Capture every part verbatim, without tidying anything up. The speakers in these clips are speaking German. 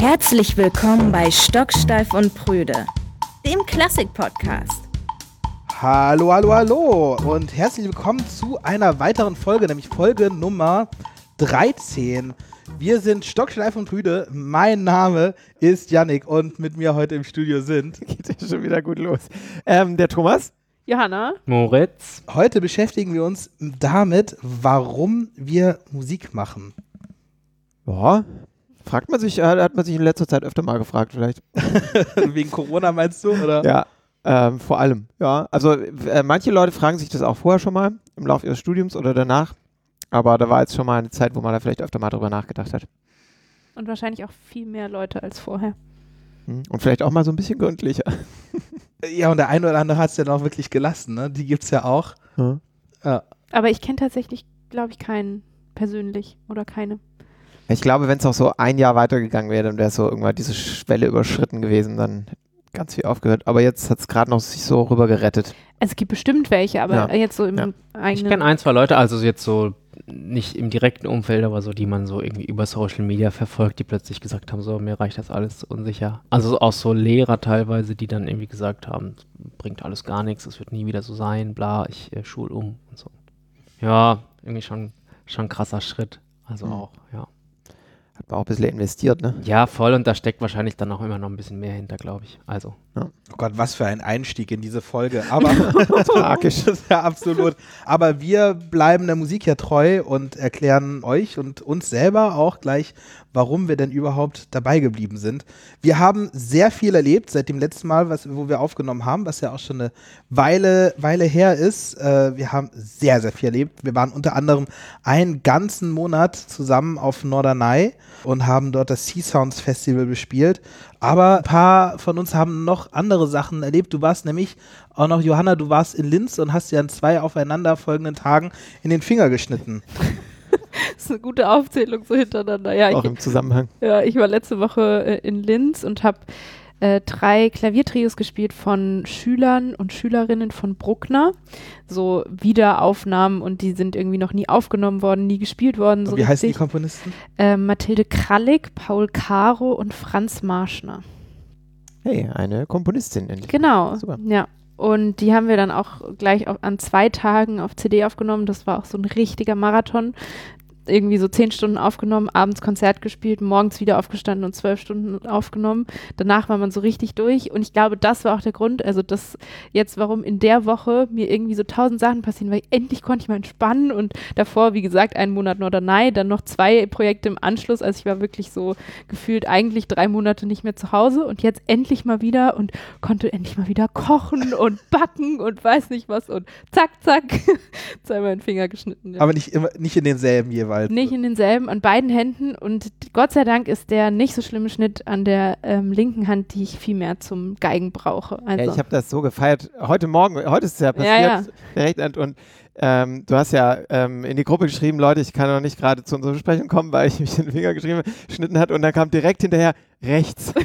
Herzlich willkommen bei Stocksteif und Prüde, dem Klassik-Podcast. Hallo, hallo, hallo und herzlich willkommen zu einer weiteren Folge, nämlich Folge Nummer dreizehn. Wir sind Stocksteif und Prüde, mein Name ist Yannick und mit mir heute im Studio sind... Geht ja schon wieder gut los. Ähm, der Thomas. Johanna. Moritz. Heute beschäftigen wir uns damit, warum wir Musik machen. Ja, fragt man sich, hat man sich in letzter Zeit öfter mal gefragt vielleicht. Wegen Corona meinst du, oder? Ja, ähm, vor allem. Ja, also äh, manche Leute fragen sich das auch vorher schon mal, im Laufe ihres Studiums oder danach. Aber da war jetzt schon mal eine Zeit, wo man da vielleicht öfter mal drüber nachgedacht hat. Und wahrscheinlich auch viel mehr Leute als vorher. Hm. Und vielleicht auch mal so ein bisschen gründlicher. Ja, und der eine oder andere hat es ja noch wirklich gelassen, ne? Die gibt's ja auch. Hm. Ja. Aber ich kenne tatsächlich, glaube ich, keinen persönlich oder keine. Ich glaube, wenn es auch so ein Jahr weitergegangen wäre, dann wäre so irgendwann diese Schwelle überschritten gewesen, dann ganz viel aufgehört. Aber jetzt hat es gerade noch sich so rüber gerettet. Es gibt bestimmt welche, aber Ja. jetzt so im Ja. eigenen... Ich kenne ein, zwei Leute, also jetzt so nicht im direkten Umfeld, aber so, die man so irgendwie über Social Media verfolgt, die plötzlich gesagt haben, so, mir reicht das alles zu unsicher. Also auch so Lehrer teilweise, die dann irgendwie gesagt haben, bringt alles gar nichts, es wird nie wieder so sein, bla, ich äh, schul um und so. Ja, irgendwie schon, schon ein krasser Schritt. Also Mhm. auch, ja. Hat man auch ein bisschen investiert, ne? Ja, voll, und da steckt wahrscheinlich dann auch immer noch ein bisschen mehr hinter, glaube ich. Also. Oh Gott, was für ein Einstieg in diese Folge. Aber Tragisch. Das ist ja absolut. Aber wir bleiben der Musik ja treu und erklären euch und uns selber auch gleich, warum wir denn überhaupt dabei geblieben sind. Wir haben sehr viel erlebt seit dem letzten Mal, was, wo wir aufgenommen haben, was ja auch schon eine Weile, Weile her ist. Äh, wir haben sehr, sehr viel erlebt. Wir waren unter anderem einen ganzen Monat zusammen auf Norderney und haben dort das Sea Sounds Festival bespielt. Aber ein paar von uns haben noch andere Sachen erlebt. Du warst nämlich auch noch, Johanna, du warst in Linz und hast dir an zwei aufeinanderfolgenden Tagen in den Finger geschnitten. Das ist eine gute Aufzählung so hintereinander. Ja, Auch ich, im Zusammenhang. ja, ich war letzte Woche äh, in Linz und habe äh, drei Klaviertrios gespielt von Schülern und Schülerinnen von Bruckner. So Wiederaufnahmen und die sind irgendwie noch nie aufgenommen worden, nie gespielt worden. So Wie heißen die richtig. Komponisten? Äh, Mathilde Krallig, Paul Caro und Franz Marschner. Hey, eine Komponistin endlich. Genau, Super. ja. Und die haben wir dann auch gleich auf, an zwei Tagen auf C D aufgenommen. Das war auch so ein richtiger Marathon. Irgendwie so zehn Stunden aufgenommen, abends Konzert gespielt, morgens wieder aufgestanden und zwölf Stunden aufgenommen. Danach war man so richtig durch. Und ich glaube, das war auch der Grund, also das jetzt, warum in der Woche mir irgendwie so tausend Sachen passieren, weil endlich konnte ich mal entspannen und davor, wie gesagt, einen Monat Norderney, dann noch zwei Projekte im Anschluss. Also ich war wirklich so gefühlt eigentlich drei Monate nicht mehr zu Hause und jetzt endlich mal wieder und konnte endlich mal wieder kochen und backen und weiß nicht was und zack, zack, zweimal den Finger geschnitten. Ja. Aber nicht, immer, nicht in denselben jeweils. Nicht in denselben, an beiden Händen und Gott sei Dank ist der nicht so schlimme Schnitt an der ähm, linken Hand, die ich viel mehr zum Geigen brauche. Also. Ja, ich habe das so gefeiert. Heute Morgen, heute ist es ja passiert, Ja, ja. direkt und ähm, du hast ja ähm, in die Gruppe geschrieben, Leute, ich kann noch nicht gerade zu unserer Besprechung kommen, weil ich mich den Finger geschrieben, geschnitten hat und dann kam direkt hinterher rechts.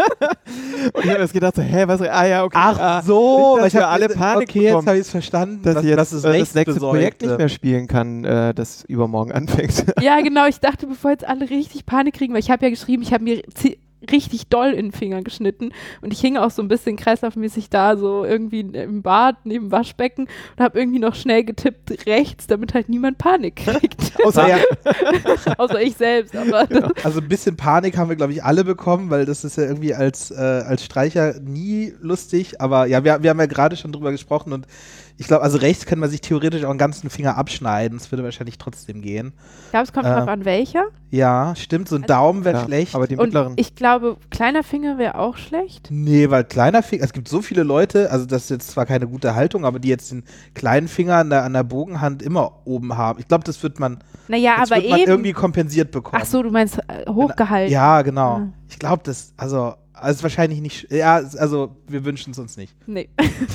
Und ich habe jetzt gedacht so, hä, was? Ah ja, okay. Ach ah, so, nicht, dass ich hab wir alle Panik okay, jetzt bekommen, habe ich es verstanden, dass dass, ich jetzt dass es äh, das nächste Projekt Rechtsbesorgte. nicht mehr spielen kann, äh, das übermorgen anfängt. Ja, genau, ich dachte, bevor jetzt alle richtig Panik kriegen, weil ich habe ja geschrieben, ich habe mir zi- richtig doll in den Finger geschnitten und ich hing auch so ein bisschen kreislaufmäßig da, so irgendwie im Bad, neben dem Waschbecken und habe irgendwie noch schnell getippt rechts, damit halt niemand Panik kriegt. Außer, ja, Außer ich selbst, aber also ein bisschen Panik haben wir, glaube ich, alle bekommen, weil das ist ja irgendwie als, äh, als Streicher nie lustig. Aber ja, wir, wir haben ja gerade schon drüber gesprochen und ich glaube, also rechts kann man sich theoretisch auch einen ganzen Finger abschneiden. Das würde wahrscheinlich trotzdem gehen. ich glaube, es kommt Äh, drauf an, welcher. Ja, stimmt, so ein Also- Daumen wäre Ja, schlecht. aber die Und mittleren. ich glaube, kleiner Finger wäre auch schlecht. Nee, weil kleiner Finger, es gibt so viele Leute, also das ist jetzt zwar keine gute Haltung, aber die jetzt den kleinen Finger an der, an der Bogenhand immer oben haben. Ich glaube, das wird man, Naja, das aber wird man eben. irgendwie kompensiert bekommen. Ach so, du meinst äh, hochgehalten. Ja, genau. Ah. Ich glaube, das, also, also wahrscheinlich nicht, ja, also wir wünschen es uns nicht. Nee.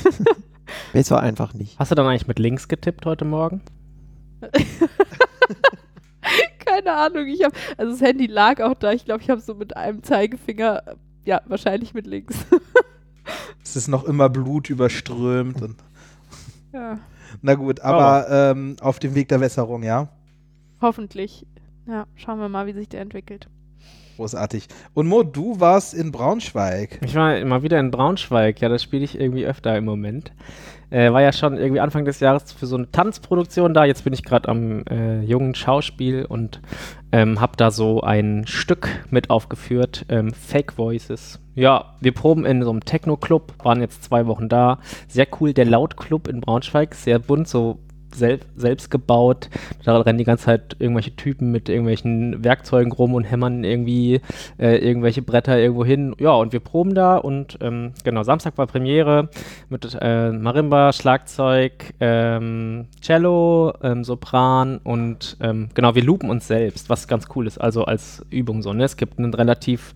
Besser einfach nicht. Hast du dann eigentlich mit links getippt heute Morgen? Keine Ahnung, ich habe, also das Handy lag auch da, ich glaube, ich habe so mit einem Zeigefinger, äh, ja, wahrscheinlich mit links. Es ist noch immer Blut überströmt. Und, Ja, na gut, aber ähm, auf dem Weg der Besserung, ja. hoffentlich. Ja, schauen wir mal, wie sich der entwickelt. Großartig. Und Mo, du warst in Braunschweig. Ich war immer wieder in Braunschweig. Ja, das spiele ich irgendwie öfter im Moment. Äh, war ja schon irgendwie Anfang des Jahres für so eine Tanzproduktion da. Jetzt bin ich gerade am äh, jungen Schauspiel und ähm, habe da so ein Stück mit aufgeführt, ähm, Fake Voices. Ja, wir proben in so einem Techno-Club, waren jetzt zwei Wochen da. Sehr cool, der Laut-Club in Braunschweig, sehr bunt, so Selb, selbst gebaut. Da rennen die ganze Zeit irgendwelche Typen mit irgendwelchen Werkzeugen rum und hämmern irgendwie äh, irgendwelche Bretter irgendwo hin. Ja, und wir proben da und ähm, genau, Samstag war Premiere mit äh, Marimba, Schlagzeug, ähm, Cello, ähm, Sopran und ähm, genau, wir loopen uns selbst, was ganz cool ist, also als Übung so. Ne? Es gibt ein relativ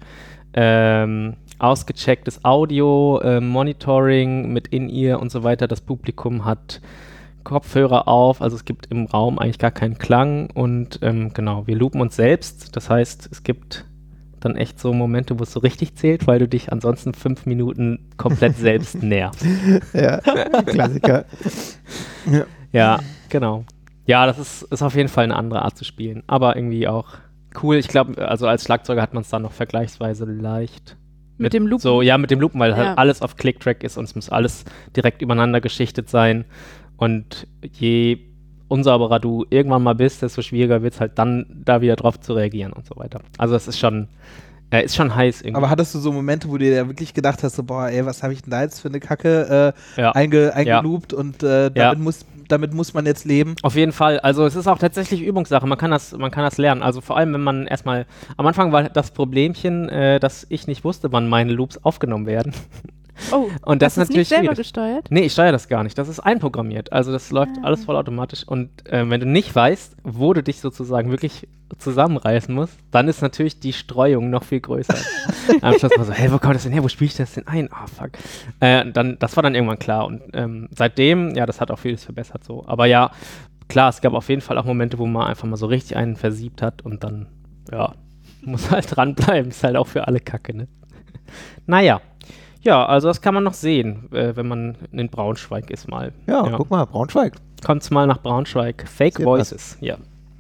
ähm, ausgechecktes Audio, äh, Monitoring mit In-Ear und so weiter. Das Publikum hat Kopfhörer auf, also es gibt im Raum eigentlich gar keinen Klang und ähm, genau, wir loopen uns selbst, das heißt, es gibt dann echt so Momente, wo es so richtig zählt, weil du dich ansonsten fünf Minuten komplett selbst nervst. Ja, Klassiker. Ja. Ja, genau. Ja, das ist, ist auf jeden Fall eine andere Art zu spielen, aber irgendwie auch cool. Ich glaube, also als Schlagzeuger hat man es dann noch vergleichsweise leicht. Mit, mit dem Loopen? So, ja, mit dem Loopen, weil ja. halt alles auf Click-Track ist und es muss alles direkt übereinander geschichtet sein. Und je unsauberer du irgendwann mal bist, desto schwieriger wird es halt dann, da wieder drauf zu reagieren und so weiter. Also es ist schon, äh, ist schon heiß irgendwie. Aber hattest du so Momente, wo du dir wirklich gedacht hast, so, boah, ey, was habe ich denn da jetzt für eine Kacke äh, ja. einge, eingeloopt ja. und äh, damit, ja. muss, damit muss man jetzt leben? Auf jeden Fall. Also es ist auch tatsächlich Übungssache. Man kann das, man kann das lernen. Also vor allem, wenn man erstmal, am Anfang war das Problemchen, äh, dass ich nicht wusste, wann meine Loops aufgenommen werden. Oh, und das hast ist natürlich nicht selber schwierig. gesteuert? Nee, ich steuere das gar nicht. Das ist einprogrammiert. Also das läuft ah. alles vollautomatisch. Und äh, wenn du nicht weißt, wo du dich sozusagen wirklich zusammenreißen musst, dann ist natürlich die Streuung noch viel größer. Am Schluss mal so, hey, wo kommt das denn her? Wo spiele ich das denn ein? Ah, oh, fuck. Äh, dann, das war dann irgendwann klar. Und ähm, seitdem, ja, das hat auch vieles verbessert so. Aber ja, klar, es gab auf jeden Fall auch Momente, wo man einfach mal so richtig einen versiebt hat und dann, ja, muss halt dranbleiben. Ist halt auch für alle Kacke, ne? Naja. Ja, also das kann man noch sehen, äh, wenn man in Braunschweig ist mal. Ja, ja. Guck mal, Braunschweig. Kommt's mal nach Braunschweig. Fake Sehr Voices, ja.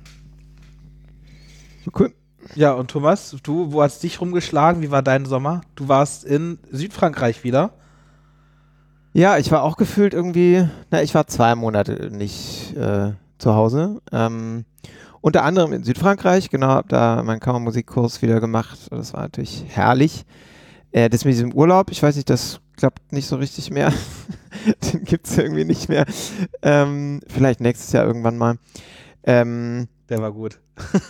Cool. Ja, und Thomas, du, wo hast dich rumgeschlagen? Wie war dein Sommer? Du warst in Südfrankreich wieder. Ja, ich war auch gefühlt irgendwie, na, ich war zwei Monate nicht äh, zu Hause. Ähm, unter anderem in Südfrankreich, genau, habe da meinen Kammermusikkurs wieder gemacht. Das war natürlich herrlich. Äh, das mit diesem Urlaub, ich weiß nicht, das klappt nicht so richtig mehr. Den gibt es irgendwie nicht mehr. Ähm, vielleicht nächstes Jahr irgendwann mal. Ähm, Der war gut.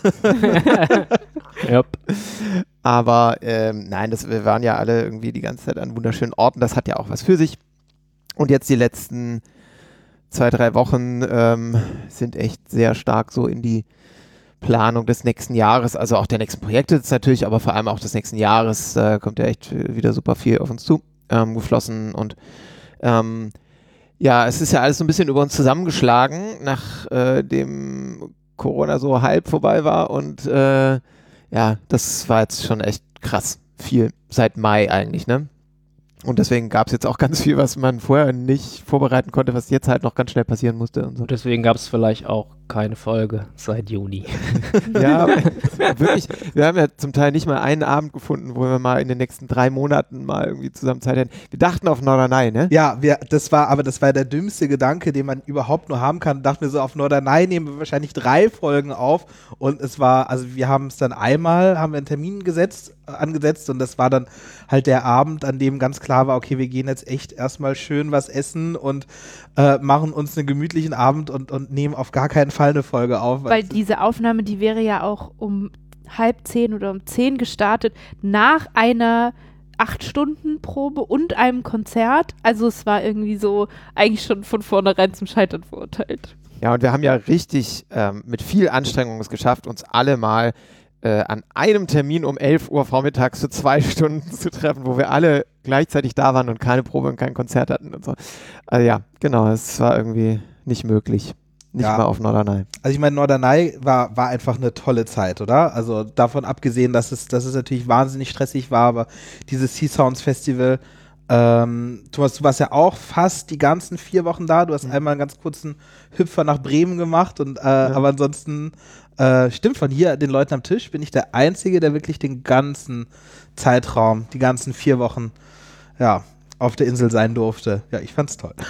Yep. Aber ähm, nein, das, wir waren ja alle irgendwie die ganze Zeit an wunderschönen Orten. Das hat ja auch was für sich. Und jetzt die letzten zwei, drei Wochen ähm, sind echt sehr stark so in die Planung des nächsten Jahres, also auch der nächsten Projekte jetzt natürlich, aber vor allem auch des nächsten Jahres äh, kommt ja echt wieder super viel auf uns zu, ähm, geflossen und ähm, ja, es ist ja alles so ein bisschen über uns zusammengeschlagen, nachdem äh, Corona so halb vorbei war und äh, ja, das war jetzt schon echt krass viel, seit Mai eigentlich, ne? Und deswegen gab es jetzt auch ganz viel, was man vorher nicht vorbereiten konnte, was jetzt halt noch ganz schnell passieren musste und so. Und deswegen gab es vielleicht auch keine Folge seit Juni. Ja, wirklich. Wir haben ja zum Teil nicht mal einen Abend gefunden, wo wir mal in den nächsten drei Monaten mal irgendwie zusammen Zeit hätten. Wir dachten auf Norderney, ne? Ja, wir, das war, aber das war der dümmste Gedanke, den man überhaupt nur haben kann. Dachten wir so, auf Norderney nehmen wir wahrscheinlich drei Folgen auf und es war, also wir haben es dann einmal, haben wir einen Termin gesetzt, äh, angesetzt und das war dann halt der Abend, an dem ganz klar war, okay, wir gehen jetzt echt erstmal schön was essen und äh, machen uns einen gemütlichen Abend und, und nehmen auf gar keinen Fall eine Folge auf. Weil diese Aufnahme, die wäre ja auch um halb zehn oder um zehn gestartet, nach einer acht Stunden Probe und einem Konzert. Also es war irgendwie so eigentlich schon von vornherein zum Scheitern verurteilt. Ja, und wir haben ja richtig ähm, mit viel Anstrengung es geschafft, uns alle mal äh, an einem Termin um elf Uhr vormittags für zwei Stunden zu treffen, wo wir alle gleichzeitig da waren und keine Probe und kein Konzert hatten und so. Also ja, genau, es war irgendwie nicht möglich. Nicht ja. mal auf Norderney. Also ich meine, Norderney war, war einfach eine tolle Zeit, oder? Also davon abgesehen, dass es, dass es natürlich wahnsinnig stressig war, aber dieses Sea Sounds Festival Ähm, Thomas, du warst ja auch fast die ganzen vier Wochen da. Du hast Mhm. einmal einen ganz kurzen Hüpfer nach Bremen gemacht. Und, äh, Ja. Aber ansonsten, äh, stimmt, von hier den Leuten am Tisch bin ich der Einzige, der wirklich den ganzen Zeitraum, die ganzen vier Wochen, ja, auf der Insel sein durfte. Ja, ich fand's toll.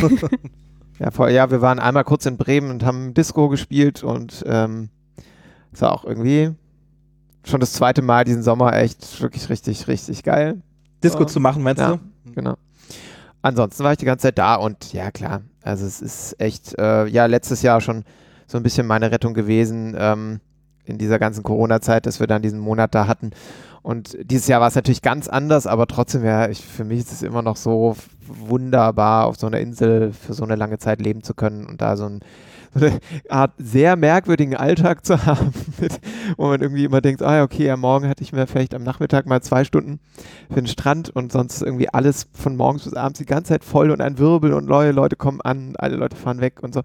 Ja, vor, ja, wir waren einmal kurz in Bremen und haben Disco gespielt und ähm, es war auch irgendwie schon das zweite Mal diesen Sommer echt wirklich richtig, richtig geil. Disco Ähm, zu machen, meinst ja. du? Genau. Ansonsten war ich die ganze Zeit da und ja, klar, also es ist echt, äh, ja, letztes Jahr schon so ein bisschen meine Rettung gewesen ähm, in dieser ganzen Corona-Zeit, dass wir dann diesen Monat da hatten. Und dieses Jahr war es natürlich ganz anders, aber trotzdem, ja, ich, für mich ist es immer noch so wunderbar, auf so einer Insel für so eine lange Zeit leben zu können und da so, ein, so eine Art sehr merkwürdigen Alltag zu haben, mit, wo man irgendwie immer denkt, ah ja, okay, ja, morgen hatte ich mir vielleicht am Nachmittag mal zwei Stunden für den Strand und sonst irgendwie alles von morgens bis abends die ganze Zeit voll und ein Wirbel und neue Leute kommen an, alle Leute fahren weg und so.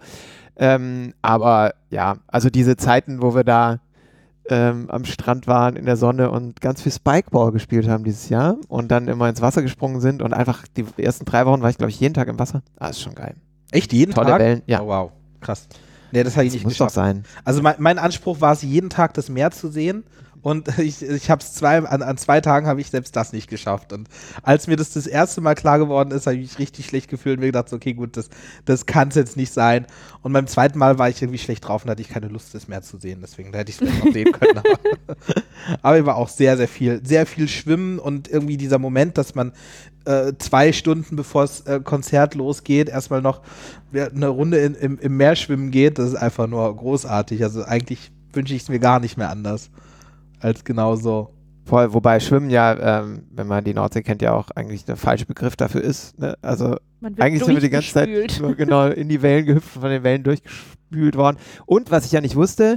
Ähm, aber ja, also diese Zeiten, wo wir da Ähm, am Strand waren, in der Sonne und ganz viel Spikeball gespielt haben dieses Jahr und dann immer ins Wasser gesprungen sind und einfach die ersten drei Wochen war ich, glaube ich, jeden Tag im Wasser. Ah, ist schon geil. Echt jeden Tolle Tag? Wellen, ja. Oh, wow, krass. Nee, das habe ich Das nicht muss doch geschafft. sein. Also mein, mein Anspruch war es, jeden Tag das Meer zu sehen. Und ich, ich habe es zwei, an, an zwei Tagen habe ich selbst das nicht geschafft. Und als mir das das erste Mal klar geworden ist, habe ich mich richtig schlecht gefühlt und mir gedacht, so, okay, gut, das, das kann es jetzt nicht sein. Und beim zweiten Mal war ich irgendwie schlecht drauf und hatte ich keine Lust, das Meer zu sehen. Deswegen hätte ich es vielleicht noch sehen können. Aber, aber ich war auch sehr, sehr viel, sehr viel Schwimmen und irgendwie dieser Moment, dass man äh, zwei Stunden bevor das äh, Konzert losgeht, erstmal noch eine Runde in, im, im Meer schwimmen geht, das ist einfach nur großartig. Also eigentlich wünsche ich es mir gar nicht mehr anders als genau so. Voll, wobei Schwimmen ja, ähm, wenn man die Nordsee kennt, ja auch eigentlich der falsche Begriff dafür ist. Ne? Also Man wird eigentlich sind wir die ganze Zeit durchgespült. nur genau in die Wellen gehüpft, von den Wellen durchgespült worden. Und was ich ja nicht wusste,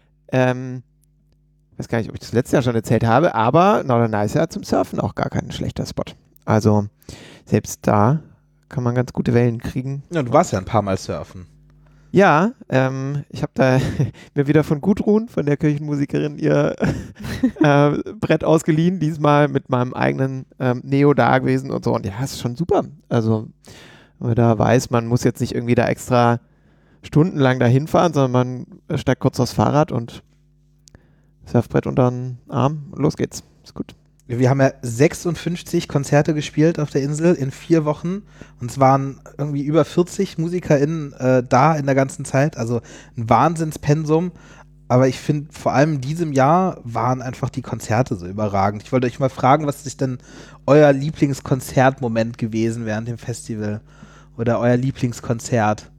ähm, ich weiß gar nicht, ob ich das letztes Jahr schon erzählt habe, aber Norderney ist ja zum Surfen auch gar kein schlechter Spot. Also selbst da kann man ganz gute Wellen kriegen. Ja, du warst ja ein paar Mal surfen. Ja, ähm, ich habe da mir wieder von Gudrun, von der Kirchenmusikerin, ihr äh, Brett ausgeliehen, diesmal mit meinem eigenen ähm, Neo da gewesen und so. Und ja, ist schon super. Also, wenn man da weiß, man muss jetzt nicht irgendwie da extra stundenlang dahin fahren, sondern man steigt kurz aufs Fahrrad und Surfbrett unter den Arm und los geht's. Ist gut. Wir haben ja sechsundfünfzig Konzerte gespielt auf der Insel in vier Wochen und es waren irgendwie über vierzig MusikerInnen äh, da in der ganzen Zeit, also ein Wahnsinnspensum, aber ich finde vor allem in diesem Jahr waren einfach die Konzerte so überragend. Ich wollte euch mal fragen, was ist denn euer Lieblingskonzertmoment gewesen während dem Festival oder euer Lieblingskonzert?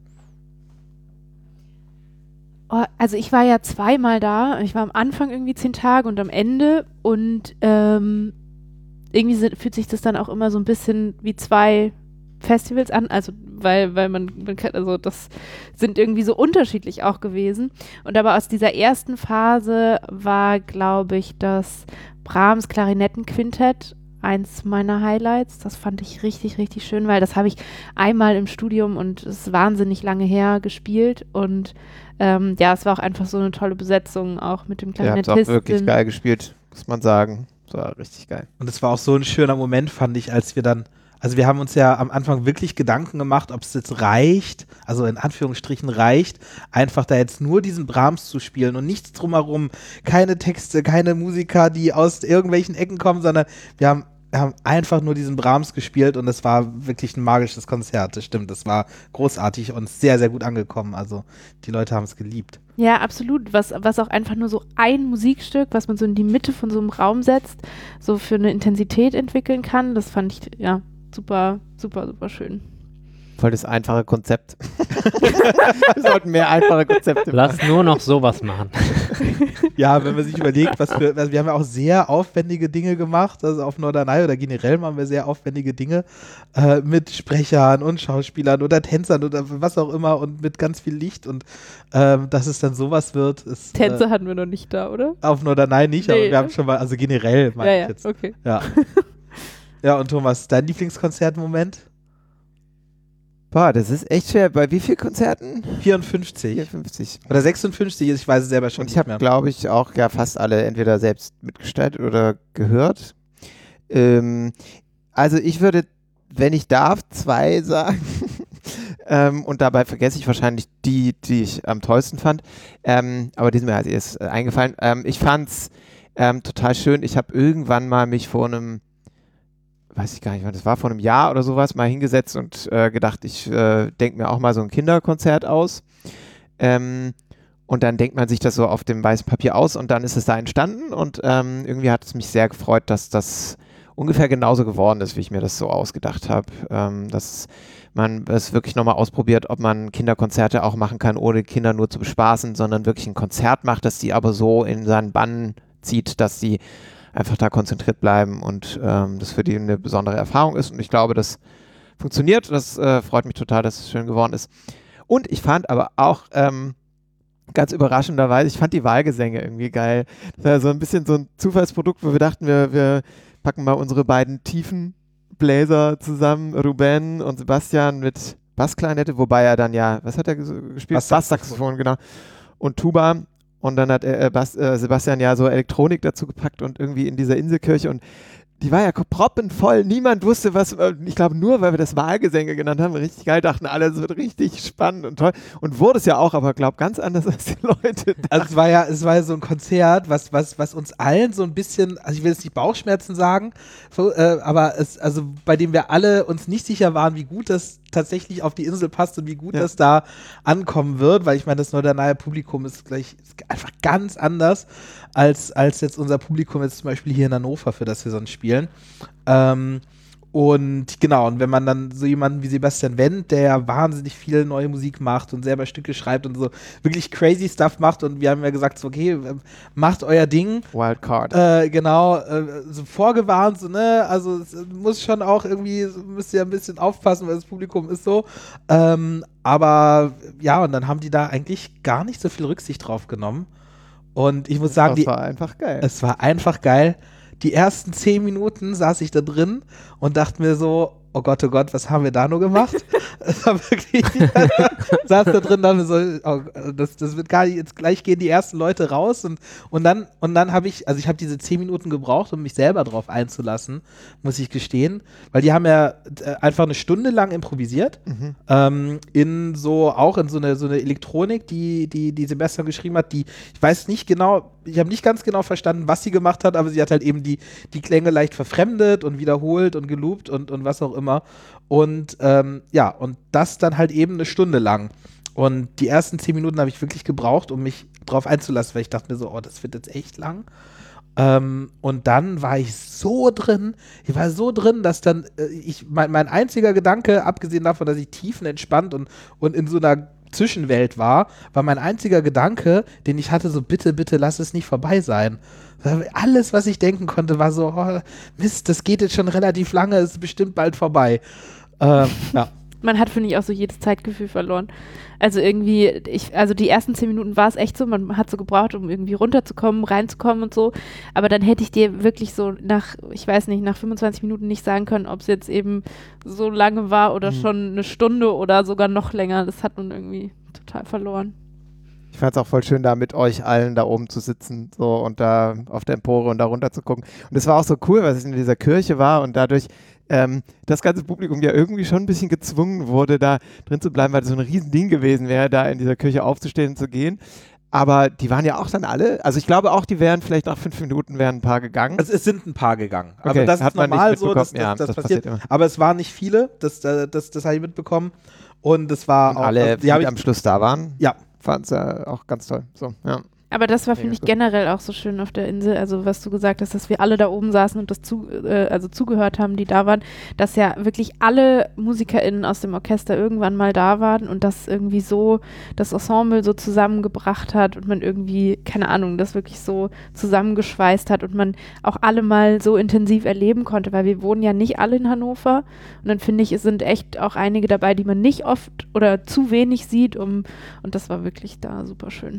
Oh, also ich war ja zweimal da. Ich war am Anfang irgendwie zehn Tage und am Ende und ähm, irgendwie sind, fühlt sich das dann auch immer so ein bisschen wie zwei Festivals an, also weil, weil man, man kann, also das sind irgendwie so unterschiedlich auch gewesen. Und aber aus dieser ersten Phase war, glaube ich, das Brahms Klarinettenquintett eins meiner Highlights. Das fand ich richtig, richtig schön, weil das habe ich einmal im Studium und es ist wahnsinnig lange her gespielt und ähm, ja, es war auch einfach so eine tolle Besetzung, auch mit dem Ihr habt Klarinettisten. auch wirklich geil gespielt, muss man sagen. Das war richtig geil. Und es war auch so ein schöner Moment, fand ich, als wir dann, also wir haben uns ja am Anfang wirklich Gedanken gemacht, ob es jetzt reicht, also in Anführungsstrichen reicht, einfach da jetzt nur diesen Brahms zu spielen und nichts drumherum, keine Texte, keine Musiker, die aus irgendwelchen Ecken kommen, sondern wir haben, wir haben einfach nur diesen Brahms gespielt und es war wirklich ein magisches Konzert, das stimmt, das war großartig und sehr, sehr gut angekommen, also die Leute haben es geliebt. Ja, absolut. Was, was auch einfach nur so ein Musikstück, was man so in die Mitte von so einem Raum setzt, so für eine Intensität entwickeln kann, das fand ich, ja, super, super, super schön. Voll das einfache Konzept. Wir sollten mehr einfache Konzepte machen. Lass nur noch sowas machen. Ja, wenn man sich überlegt, was für, also wir haben ja auch sehr aufwendige Dinge gemacht, also auf Norderney oder generell machen wir sehr aufwendige Dinge äh, mit Sprechern und Schauspielern oder Tänzern oder was auch immer und mit ganz viel Licht und ähm, dass es dann sowas wird, ist Tänze äh, hatten wir noch nicht da, oder? auf Norderney nicht, Nee, aber wir ne? haben schon mal, also generell meine Ja, ich ja, jetzt. okay. Ja. Ja, und Thomas, dein Lieblingskonzertmoment? Boah, das ist echt schwer. Bei wie vielen Konzerten? vierundfünfzig. vierundfünfzig. Oder sechsundfünfzig, ich weiß es selber schon Und ich nicht habe, mehr. glaube ich, auch ja fast alle entweder selbst mitgestaltet oder gehört. Ähm, also ich würde wenn ich darf, zwei sagen. ähm, und dabei vergesse ich wahrscheinlich die, die ich am tollsten fand. Ähm, aber die sind mir als erstes äh, eingefallen. Ähm, ich fand's ähm, total schön. Ich habe irgendwann mal mich vor einem, weiß ich gar nicht, wann das war, vor einem Jahr oder sowas mal hingesetzt und äh, gedacht, ich äh, denke mir auch mal so ein Kinderkonzert aus. Ähm, und dann denkt man sich das so auf dem weißen Papier aus und dann ist es da entstanden und ähm, irgendwie hat es mich sehr gefreut, dass das ungefähr genauso geworden ist, wie ich mir das so ausgedacht habe. Ähm, dass man es wirklich nochmal ausprobiert, ob man Kinderkonzerte auch machen kann, ohne Kinder nur zu bespaßen, sondern wirklich ein Konzert macht, das die aber so in seinen Bann zieht, dass sie einfach da konzentriert bleiben und ähm, das für die eine besondere Erfahrung ist. Und ich glaube, das funktioniert. Das äh, freut mich total, dass es schön geworden ist. Und ich fand aber auch ähm, ganz überraschenderweise, ich fand die Wahlgesänge irgendwie geil. Das war so ein bisschen so ein Zufallsprodukt, wo wir dachten, wir, wir packen mal unsere beiden tiefen Bläser zusammen, Ruben und Sebastian mit Bassklarinette, wobei er dann ja, was hat er ges- gespielt? Basssaxophon, genau. Und Tuba. Und dann hat äh, Bas, äh, Sebastian ja so Elektronik dazu gepackt und irgendwie in dieser Inselkirche und die war ja proppenvoll. Niemand wusste, was, äh, ich glaube nur, weil wir das Wahlgesänge genannt haben, richtig geil, dachten alle, es wird richtig spannend und toll. Und wurde es ja auch, aber glaube ganz anders als die Leute dachten. Also es war ja, es war ja so ein Konzert, was, was, was uns allen so ein bisschen, also ich will jetzt nicht Bauchschmerzen sagen, so, äh, aber es, also bei dem wir alle uns nicht sicher waren, wie gut das tatsächlich auf die Insel passt und wie gut Ja. das da ankommen wird, weil ich meine, das Norderney Publikum ist gleich ist einfach ganz anders als, als jetzt unser Publikum jetzt zum Beispiel hier in Hannover, für das wir sonst spielen. Ähm, und genau, und wenn man dann so jemanden wie Sebastian Wendt, der ja wahnsinnig viel neue Musik macht und selber Stücke schreibt und so wirklich crazy Stuff macht und wir haben ja gesagt, so, okay, macht euer Ding. Wildcard. Äh, genau, äh, so vorgewarnt, so, ne, also es muss schon auch irgendwie, müsst ihr ein bisschen aufpassen, weil das Publikum ist so. Ähm, aber ja, und dann haben die da eigentlich gar nicht so viel Rücksicht drauf genommen. Und ich muss sagen, das die, war einfach geil. es war einfach geil. Die ersten zehn Minuten saß ich da drin und dachte mir so, oh Gott, oh Gott, was haben wir da nur gemacht? Es war wirklich, saß da drin, dachte mir so, oh, das, das wird gar nicht, jetzt gleich gehen die ersten Leute raus und, und dann, und dann habe ich, also ich habe diese zehn Minuten gebraucht, um mich selber drauf einzulassen, muss ich gestehen, weil die haben ja äh, einfach eine Stunde lang improvisiert, Mhm. ähm, in so, auch in so eine, so eine Elektronik, die, die, die Sebastian geschrieben hat, die, ich weiß nicht genau, ich habe nicht ganz genau verstanden, was sie gemacht hat, aber sie hat halt eben die, die Klänge leicht verfremdet und wiederholt und geloopt und, und was auch immer. Und ähm, ja, und das dann halt eben eine Stunde lang. Und die ersten zehn Minuten habe ich wirklich gebraucht, um mich drauf einzulassen, weil ich dachte mir so, oh, das wird jetzt echt lang. Ähm, und dann war ich so drin, ich war so drin, dass dann, äh, ich, mein, mein einziger Gedanke, abgesehen davon, dass ich tiefenentspannt und, und in so einer Zwischenwelt war, war mein einziger Gedanke, den ich hatte, so bitte, bitte lass es nicht vorbei sein. Alles, was ich denken konnte, war so, oh, Mist, das geht jetzt schon relativ lange, ist bestimmt bald vorbei. Ähm, ja. Man hat, finde ich, auch so jedes Zeitgefühl verloren. Also irgendwie, ich, also die ersten zehn Minuten war es echt so, man hat so gebraucht, um irgendwie runterzukommen, reinzukommen und so. Aber dann hätte ich dir wirklich so nach, ich weiß nicht, nach fünfundzwanzig Minuten nicht sagen können, ob es jetzt eben so lange war oder Mhm. schon eine Stunde oder sogar noch länger. Das hat man irgendwie total verloren. Ich fand es auch voll schön, da mit euch allen da oben zu sitzen so und da auf der Empore und da runter zu gucken. Und es war auch so cool, weil es in dieser Kirche war und dadurch ähm, das ganze Publikum ja irgendwie schon ein bisschen gezwungen wurde, da drin zu bleiben, weil das so ein Riesending gewesen wäre, da in dieser Kirche aufzustehen und zu gehen. Aber die waren ja auch dann alle, also ich glaube auch, die wären vielleicht nach fünf Minuten wären ein paar gegangen. Also es sind ein paar gegangen. Okay, aber das hat ist man nicht normal so, dass, mitbekommen. dass, Ja, das, das passiert. passiert immer. Aber es waren nicht viele, das, das, das, das habe ich mitbekommen. Und es war Und auch, alle, also, die die habe ich, am Schluss da waren, ja, fanden es ja auch ganz toll. So, ja. Aber das war, Mega finde ich, gut. generell auch so schön auf der Insel, also was du gesagt hast, dass wir alle da oben saßen und das zu, äh, also zugehört haben, die da waren, dass ja wirklich alle MusikerInnen aus dem Orchester irgendwann mal da waren und das irgendwie so, das Ensemble so zusammengebracht hat und man irgendwie, keine Ahnung, das wirklich so zusammengeschweißt hat und man auch alle mal so intensiv erleben konnte, weil wir wohnen ja nicht alle in Hannover und dann finde ich, es sind echt auch einige dabei, die man nicht oft oder zu wenig sieht, um, und das war wirklich da super schön.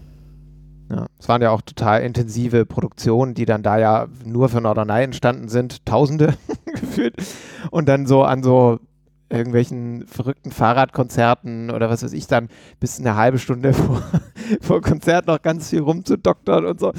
Ja, es waren ja auch total intensive Produktionen, die dann da ja nur für Norderney entstanden sind, Tausende gefühlt. Und dann so an so irgendwelchen verrückten Fahrradkonzerten oder was weiß ich dann bis eine halbe Stunde vor, vor Konzert noch ganz viel rumzudoktern und so.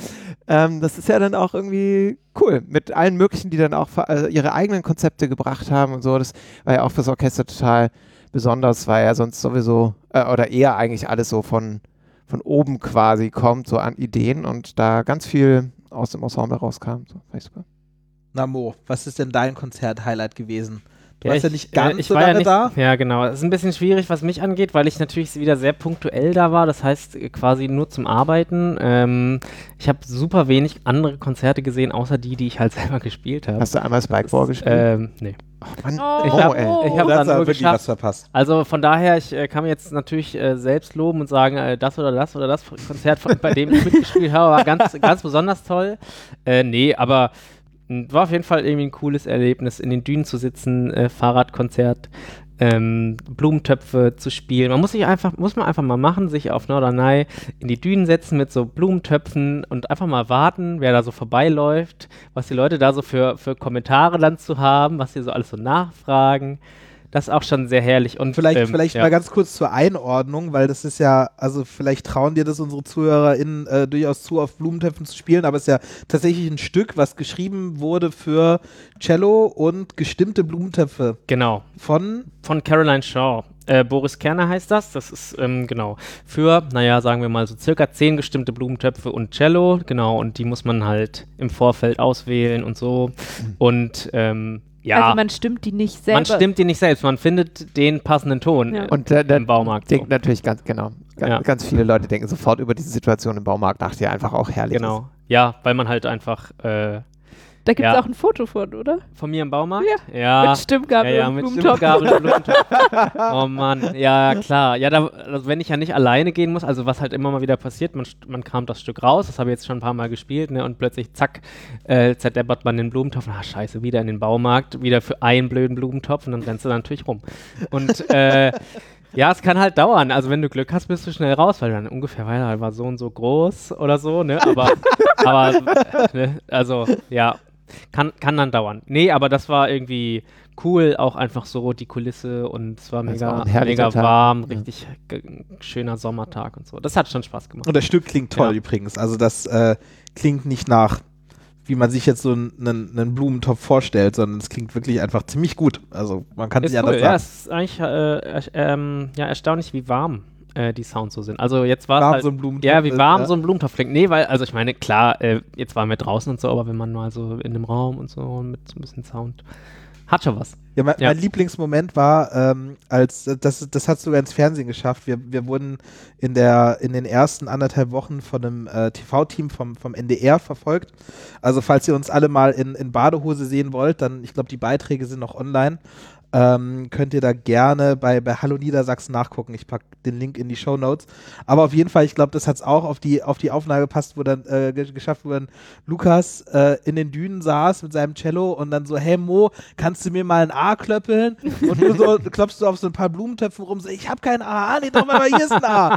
Ähm, das ist ja dann auch irgendwie cool, mit allen möglichen, die dann auch äh, ihre eigenen Konzepte gebracht haben und so. Das war ja auch fürs Orchester total besonders, weil ja sonst sowieso, äh, oder eher eigentlich alles so von, von oben quasi kommt, so an Ideen und da ganz viel aus dem Ensemble rauskam. So, fand ich super. Na Mo, was ist denn dein Konzert-Highlight gewesen? Du Ja, warst ja ich- nicht ganz äh, ich so war ja lange nicht, da. Ja, genau. Es ist ein bisschen schwierig, was mich angeht, weil ich natürlich wieder sehr punktuell da war. Das heißt, äh, quasi nur zum Arbeiten. Ähm, ich habe super wenig andere Konzerte gesehen, außer die, die ich halt selber gespielt habe. Hast du einmal Spikeball gespielt? Ähm, nee. Mann, Oh, Ich hab- ey. ich hab Da hast dann du aber nur wirklich geschafft. was verpasst. Also von daher, ich äh, kann mir jetzt natürlich äh, selbst loben und sagen, äh, das oder das oder das Konzert, von, bei dem ich mitgespielt habe, war ganz, ganz besonders toll. Äh, nee, aber mh, war auf jeden Fall irgendwie ein cooles Erlebnis, in den Dünen zu sitzen, äh, Fahrradkonzert, ähm, Blumentöpfe zu spielen. Man muss sich einfach, muss man einfach mal machen, sich auf Norderney in die Dünen setzen mit so Blumentöpfen und einfach mal warten, wer da so vorbeiläuft, was die Leute da so für, für Kommentare dann zu haben, was sie so alles so nachfragen. Das ist auch schon sehr herrlich. Und Vielleicht, ähm, vielleicht ja. mal ganz kurz zur Einordnung, weil das ist ja, also vielleicht trauen dir das unsere ZuhörerInnen äh, durchaus zu, auf Blumentöpfen zu spielen, aber es ist ja tatsächlich ein Stück, was geschrieben wurde für Cello und gestimmte Blumentöpfe Genau, von, von Caroline Shaw. Äh, Boris Kerner heißt das. Das ist, ähm, genau, für, naja, sagen wir mal so circa zehn gestimmte Blumentöpfe und Cello. Genau, und die muss man halt im Vorfeld auswählen und so. Und, ähm, ja, Also man stimmt die nicht selber. man stimmt die nicht selbst, man findet den passenden Ton Ja. äh, Und äh, der im Baumarkt. denkt So. natürlich ganz, genau, ganz, Ja. ganz viele Leute denken sofort über diese Situation im Baumarkt nach, die einfach auch herrlich ist. Genau, ja, weil man halt einfach äh, Da gibt es Ja. auch ein Foto von, oder? von mir im Baumarkt? Ja. Ja. Mit Stimmgabel Ja, ja, und mit Blumentopf. Stimmgabel und Blumentopf. Oh Mann, ja, klar. Ja, da, also wenn ich ja nicht alleine gehen muss, also was halt immer mal wieder passiert, man, st- man kramt das Stück raus, das habe ich jetzt schon ein paar Mal gespielt, ne, und plötzlich, zack, äh, zerdeppert man den Blumentopf, ah, scheiße, wieder in den Baumarkt, wieder für einen blöden Blumentopf und dann rennst du da natürlich rum. Und, äh, ja, es kann halt dauern. Also wenn du Glück hast, bist du schnell raus, weil dann ungefähr, weil er war so und so groß oder so, ne, aber, aber, ne, also, ja. Kann, kann dann dauern. Nee, aber das war irgendwie cool, auch einfach so die Kulisse und es war Das mega, war auch ein herrlicher mega Tag. warm, Ja. richtig ge- schöner Sommertag und so. Das hat schon Spaß gemacht. und das Stück klingt toll Ja. übrigens, also das äh, klingt nicht nach, wie man sich jetzt so einen, einen Blumentopf vorstellt, sondern es klingt wirklich einfach ziemlich gut, also man kann Ist sich cool. anders Ja, sagen. es ist eigentlich äh, er, ähm, ja, erstaunlich, wie warm äh, die Sounds so sind. Also jetzt war es Warm halt, so ein Blumentopf ja, wie ist, warm ja. so ein Blumentopf klingt. Nee, weil, also ich meine, klar, äh, jetzt waren wir draußen und so, aber wenn man mal so in einem Raum und so mit so ein bisschen Sound, hat schon was. Ja, mein, Ja. mein Lieblingsmoment war, ähm, als das, das hat sogar ins Fernsehen geschafft. Wir, wir wurden in der in den ersten anderthalb Wochen von einem äh, T V-Team vom, vom N D R verfolgt. Also falls ihr uns alle mal in, in Badehose sehen wollt, dann, ich glaube, die Beiträge sind noch online. Ähm, könnt ihr da gerne bei, bei Hallo Niedersachsen nachgucken. Ich packe den Link in die Shownotes. Aber auf jeden Fall, ich glaube, das hat es auch auf die, auf die Aufnahme gepasst, wo dann äh, ge- geschafft, wo dann Lukas äh, in den Dünen saß mit seinem Cello und dann so, hey Mo, kannst du mir mal ein A klöppeln? Und du so klopfst du auf so ein paar Blumentöpfen rum, so, ich habe kein A, nee, doch mal, aber hier ist ein A.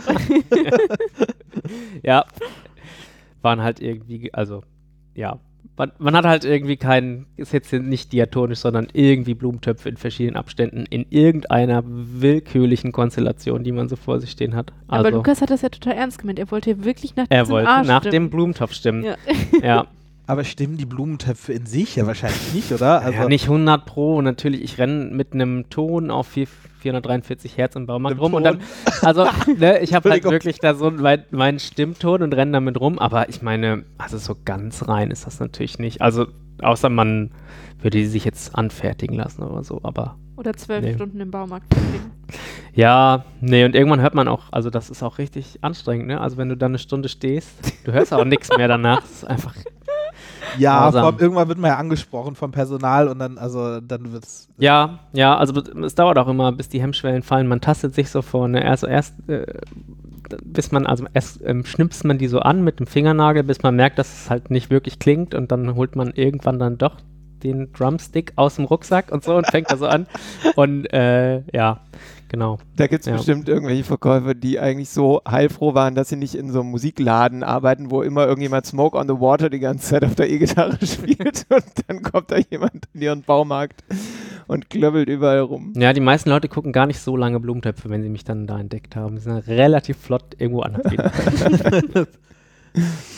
Ja, waren halt irgendwie, also, ja. Man, man hat halt irgendwie keinen, ist jetzt nicht diatonisch, sondern irgendwie Blumentöpfe in verschiedenen Abständen in irgendeiner willkürlichen Konstellation, die man so vor sich stehen hat. Also, Aber Lukas hat das ja total ernst gemeint. Er wollte ja wirklich nach er diesem wollte A nach stimmen. dem Blumentopf stimmen. Ja. Ja. Aber stimmen die Blumentöpfe in sich ja wahrscheinlich nicht, oder? Also, ja, nicht hundert Pro. Natürlich, ich renne mit einem Ton auf vier- vierhundertdreiundvierzig Hertz im Baumarkt Mit rum. dem Und dann, Ton. also, ne, ich habe halt Entschuldigung. wirklich da so mein, meinen Stimmton und renne damit rum. Aber ich meine, also so ganz rein ist das natürlich nicht. Also, außer man würde die sich jetzt anfertigen lassen oder so. Aber Oder zwölf Nee. Stunden im Baumarkt verbringen. ja, nee, und irgendwann hört man auch, also das ist auch richtig anstrengend, ne? Also, wenn du da eine Stunde stehst, du hörst auch nichts mehr danach. Das ist einfach. ja, grausam. vom, irgendwann wird man ja angesprochen vom Personal und dann, also dann wird's. Ja, ja, also es dauert auch immer, bis die Hemmschwellen fallen. Man tastet sich so vor, ne? Erst, erst äh, bis man, also erst ähm, schnipst man die so an mit dem Fingernagel, bis man merkt, dass es halt nicht wirklich klingt und dann holt man irgendwann dann doch den Drumstick aus dem Rucksack und so und fängt da so an. Und äh, ja, genau. Da gibt es Ja. bestimmt irgendwelche Verkäufer, die eigentlich so heilfroh waren, dass sie nicht in so einem Musikladen arbeiten, wo immer irgendjemand Smoke on the Water die ganze Zeit auf der E-Gitarre spielt und dann kommt da jemand in ihren Baumarkt und klöppelt überall rum. Ja, die meisten Leute gucken gar nicht so lange Blumentöpfe, wenn sie mich dann da entdeckt haben. Die sind relativ flott irgendwo anders.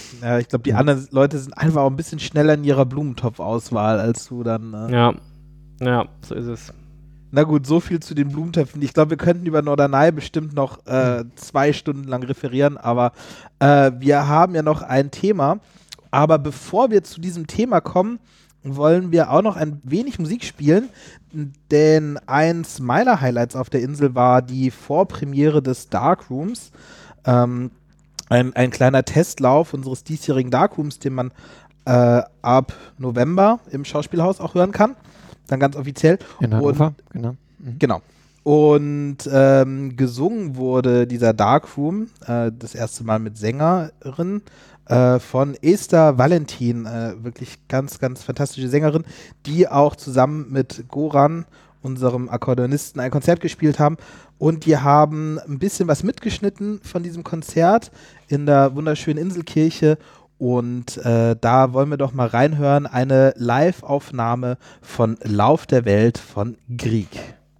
Ja, ich glaube, die anderen Leute sind einfach auch ein bisschen schneller in ihrer Blumentopf-Auswahl als du dann. Äh. Ja, ja, so ist es. Na gut, so viel zu den Blumentöpfen. Ich glaube, wir könnten über Norderney bestimmt noch äh, zwei Stunden lang referieren, aber äh, wir haben ja noch ein Thema. Aber bevor wir zu diesem Thema kommen, wollen wir auch noch ein wenig Musik spielen, denn eins meiner Highlights auf der Insel war die Vorpremiere des Darkrooms. Ähm, ein, ein kleiner Testlauf unseres diesjährigen Darkrooms, den man äh, ab November im Schauspielhaus auch hören kann. Dann ganz offiziell. In Hannover, genau. Mhm. Genau. Und ähm, gesungen wurde dieser Darkroom äh, das erste Mal mit Sängerin äh, von Esther Valentin, äh, wirklich ganz, ganz fantastische Sängerin, die auch zusammen mit Goran, unserem Akkordeonisten, ein Konzert gespielt haben. Und die haben ein bisschen was mitgeschnitten von diesem Konzert in der wunderschönen Inselkirche. Und äh, da wollen wir doch mal reinhören, eine Live-Aufnahme von Lauf der Welt von Grieg.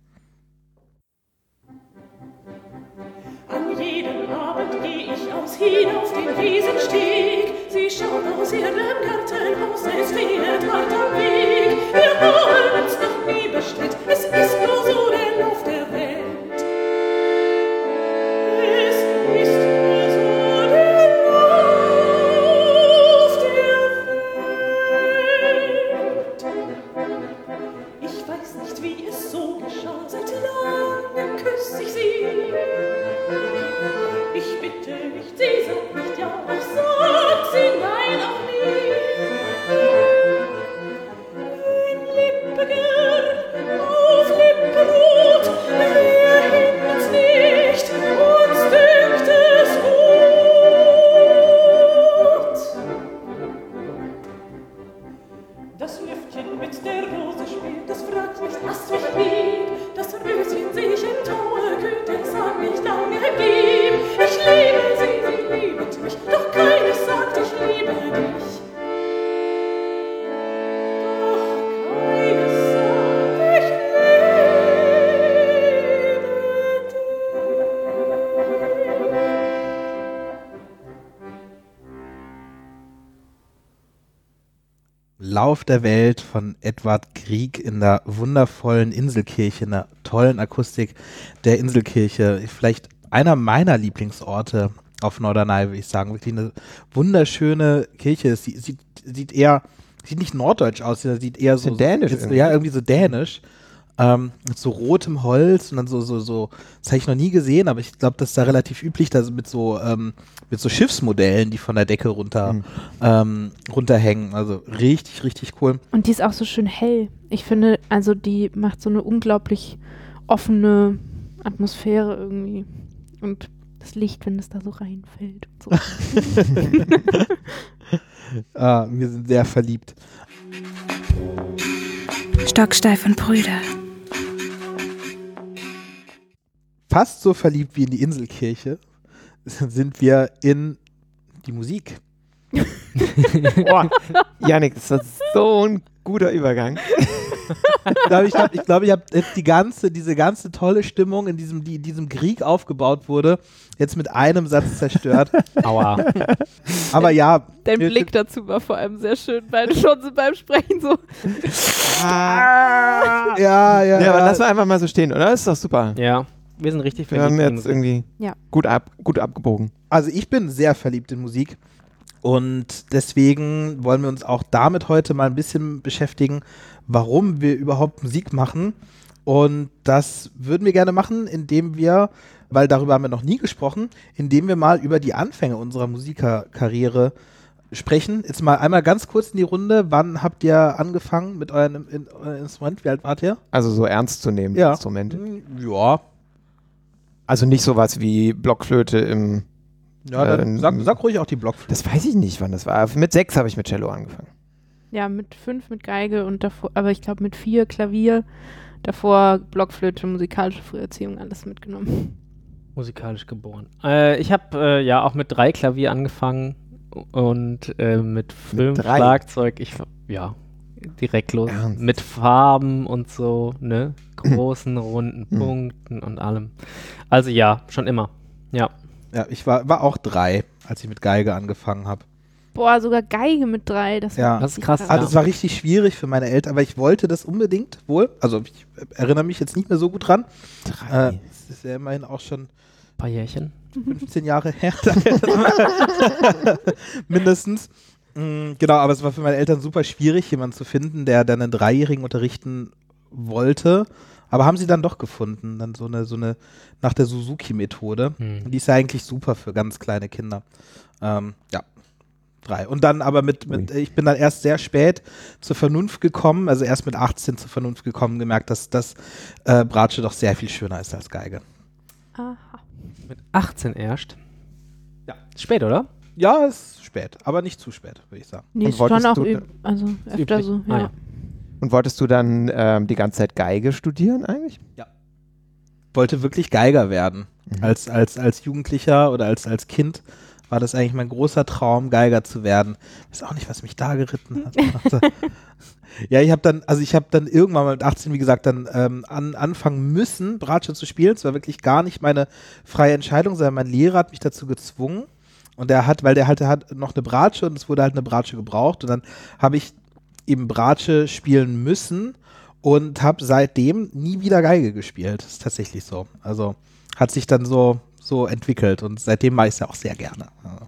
An jedem Abend geh ich aus hinauf den Wiesensteg. Sie schaut aus ihrem Gartenhaus, es fehlt hart am Weg. Wir haben uns noch nie bestellt, es ist nur so der Lauf der Welt. Es ist nur so der Lauf der Welt. Ich weiß nicht, wie es so geschah, seit langem küss ich sie. Ich bitte nicht, sie sagt nicht ja, doch sagt sie nein auch nie. Ein Lippengerl auf Lippenrot, wir hängen uns nicht, uns dünkt es gut. Das Lüftchen mit der Rose spielt, das fragt mich, was mich liebt. Das Röschen sich in Taue kühlt, es sagt nicht lange gib. Ich liebe sie, sie liebt mich, doch keines sagt, ich liebe dich. Doch keines sagt, ich liebe dich. Lauf der Welt von Edvard Grieg in der wundervollen Inselkirche, in der tollen Akustik der Inselkirche. Vielleicht einer meiner Lieblingsorte auf Norderney, würde ich sagen. Wirklich eine wunderschöne Kirche. Sie sieht, sieht eher, sieht nicht norddeutsch aus, sie sieht eher so, Bisschen dänisch ist, irgendwie. ja, irgendwie so dänisch. Ähm, mit so rotem Holz und dann so, so, so, das habe ich noch nie gesehen, aber ich glaube, das ist da relativ üblich, da so mit so, ähm, mit so Schiffsmodellen, die von der Decke runter, Mhm. ähm, runterhängen. Also richtig, richtig cool. Und die ist auch so schön hell. Ich finde, also die macht so eine unglaublich offene Atmosphäre irgendwie. Und das Licht, wenn es da so reinfällt. Und so. Ah, wir sind sehr verliebt. Stocksteif und Brüder. Fast so verliebt wie in die Inselkirche sind wir in die Musik. Boah, Jannik, das war so ein guter Übergang. Ich glaube, ich habe ich glaub, ich hab jetzt die ganze, diese ganze tolle Stimmung, in diesem, die in diesem Krieg aufgebaut wurde, jetzt mit einem Satz zerstört. Aua. Aber ja. Dein wir- Blick dazu war vor allem sehr schön, weil schon so beim Sprechen so. Ja, ja, ja. Ja, aber lass mal einfach mal so stehen, oder? Das ist doch super. Ja, wir sind richtig Wir haben verliebt in jetzt Musik. irgendwie Ja. gut, ab, gut abgebogen. Also ich bin sehr verliebt in Musik und deswegen wollen wir uns auch damit heute mal ein bisschen beschäftigen, warum wir überhaupt Musik machen. Und das würden wir gerne machen, indem wir, weil darüber haben wir noch nie gesprochen, indem wir mal über die Anfänge unserer Musikerkarriere sprechen. Jetzt mal einmal ganz kurz in die Runde. Wann habt ihr angefangen mit eurem in, eurem Instrument? Wie alt wart ihr? Also so ernst zu nehmen, Ja. Instrumente. Ja. Also nicht sowas wie Blockflöte im... Ja, dann Äh, sag, sag ruhig auch die Blockflöte. Das weiß ich nicht, wann das war. Mit sechs habe ich mit Cello angefangen. Ja, mit fünf mit Geige und davor, aber ich glaube mit vier Klavier, davor Blockflöte, musikalische Früherziehung, alles mitgenommen. Musikalisch geboren. Äh, ich habe äh, ja auch mit drei Klavier angefangen und äh, mit fünf drei? Schlagzeug. Ich ja direkt los Ernst? mit Farben und so, ne, großen runden Mhm. Punkten und allem. Also ja, schon immer. Ja. Ja, ich war, war auch drei, als ich mit Geige angefangen habe. Boah, sogar Geige mit drei. Das war Ja. Das ist richtig krass. Also Ja. das war richtig schwierig für meine Eltern, aber ich wollte das unbedingt wohl. Also ich erinnere mich jetzt nicht mehr so gut dran. Drei. Äh, das ist ja immerhin auch schon Ein paar Jährchen. fünfzehn Jahre her. Mindestens. Mm, Genau, aber es war für meine Eltern super schwierig, jemanden zu finden, der dann einen Dreijährigen unterrichten wollte. Aber haben sie dann doch gefunden. Dann so eine, so eine nach der Suzuki-Methode. Hm. Die ist ja eigentlich super für ganz kleine Kinder. Ähm, ja. Drei. Und dann aber mit, mit, ich bin dann erst sehr spät zur Vernunft gekommen, also erst mit achtzehn zur Vernunft gekommen, gemerkt, dass das äh, Bratsche doch sehr viel schöner ist als Geige. Aha. Mit achtzehn erst. Ja. Spät, oder? Ja, ist spät, aber nicht zu spät, würde ich sagen. Nee, Und ist schon wolltest auch du üb also öfter üblich? so, Ah, ja. ja. Und wolltest du dann ähm, die ganze Zeit Geige studieren eigentlich? Wollte wirklich Geiger werden. Mhm. Als, als, als Jugendlicher oder als, als Kind war das eigentlich mein großer Traum, Geiger zu werden. Ich weiß auch nicht, was mich da geritten hat. Also, ja, ich habe dann, also ich habe dann irgendwann mal mit achtzehn, wie gesagt, dann ähm, an, anfangen müssen, Bratsche zu spielen. Es war wirklich gar nicht meine freie Entscheidung, sondern mein Lehrer hat mich dazu gezwungen. Und der hat, weil der halt der hat noch eine Bratsche und es wurde halt eine Bratsche gebraucht. Und dann habe ich eben Bratsche spielen müssen und habe seitdem nie wieder Geige gespielt. Das ist tatsächlich so. Also hat sich dann so, so entwickelt und seitdem mache ich es ja auch sehr gerne.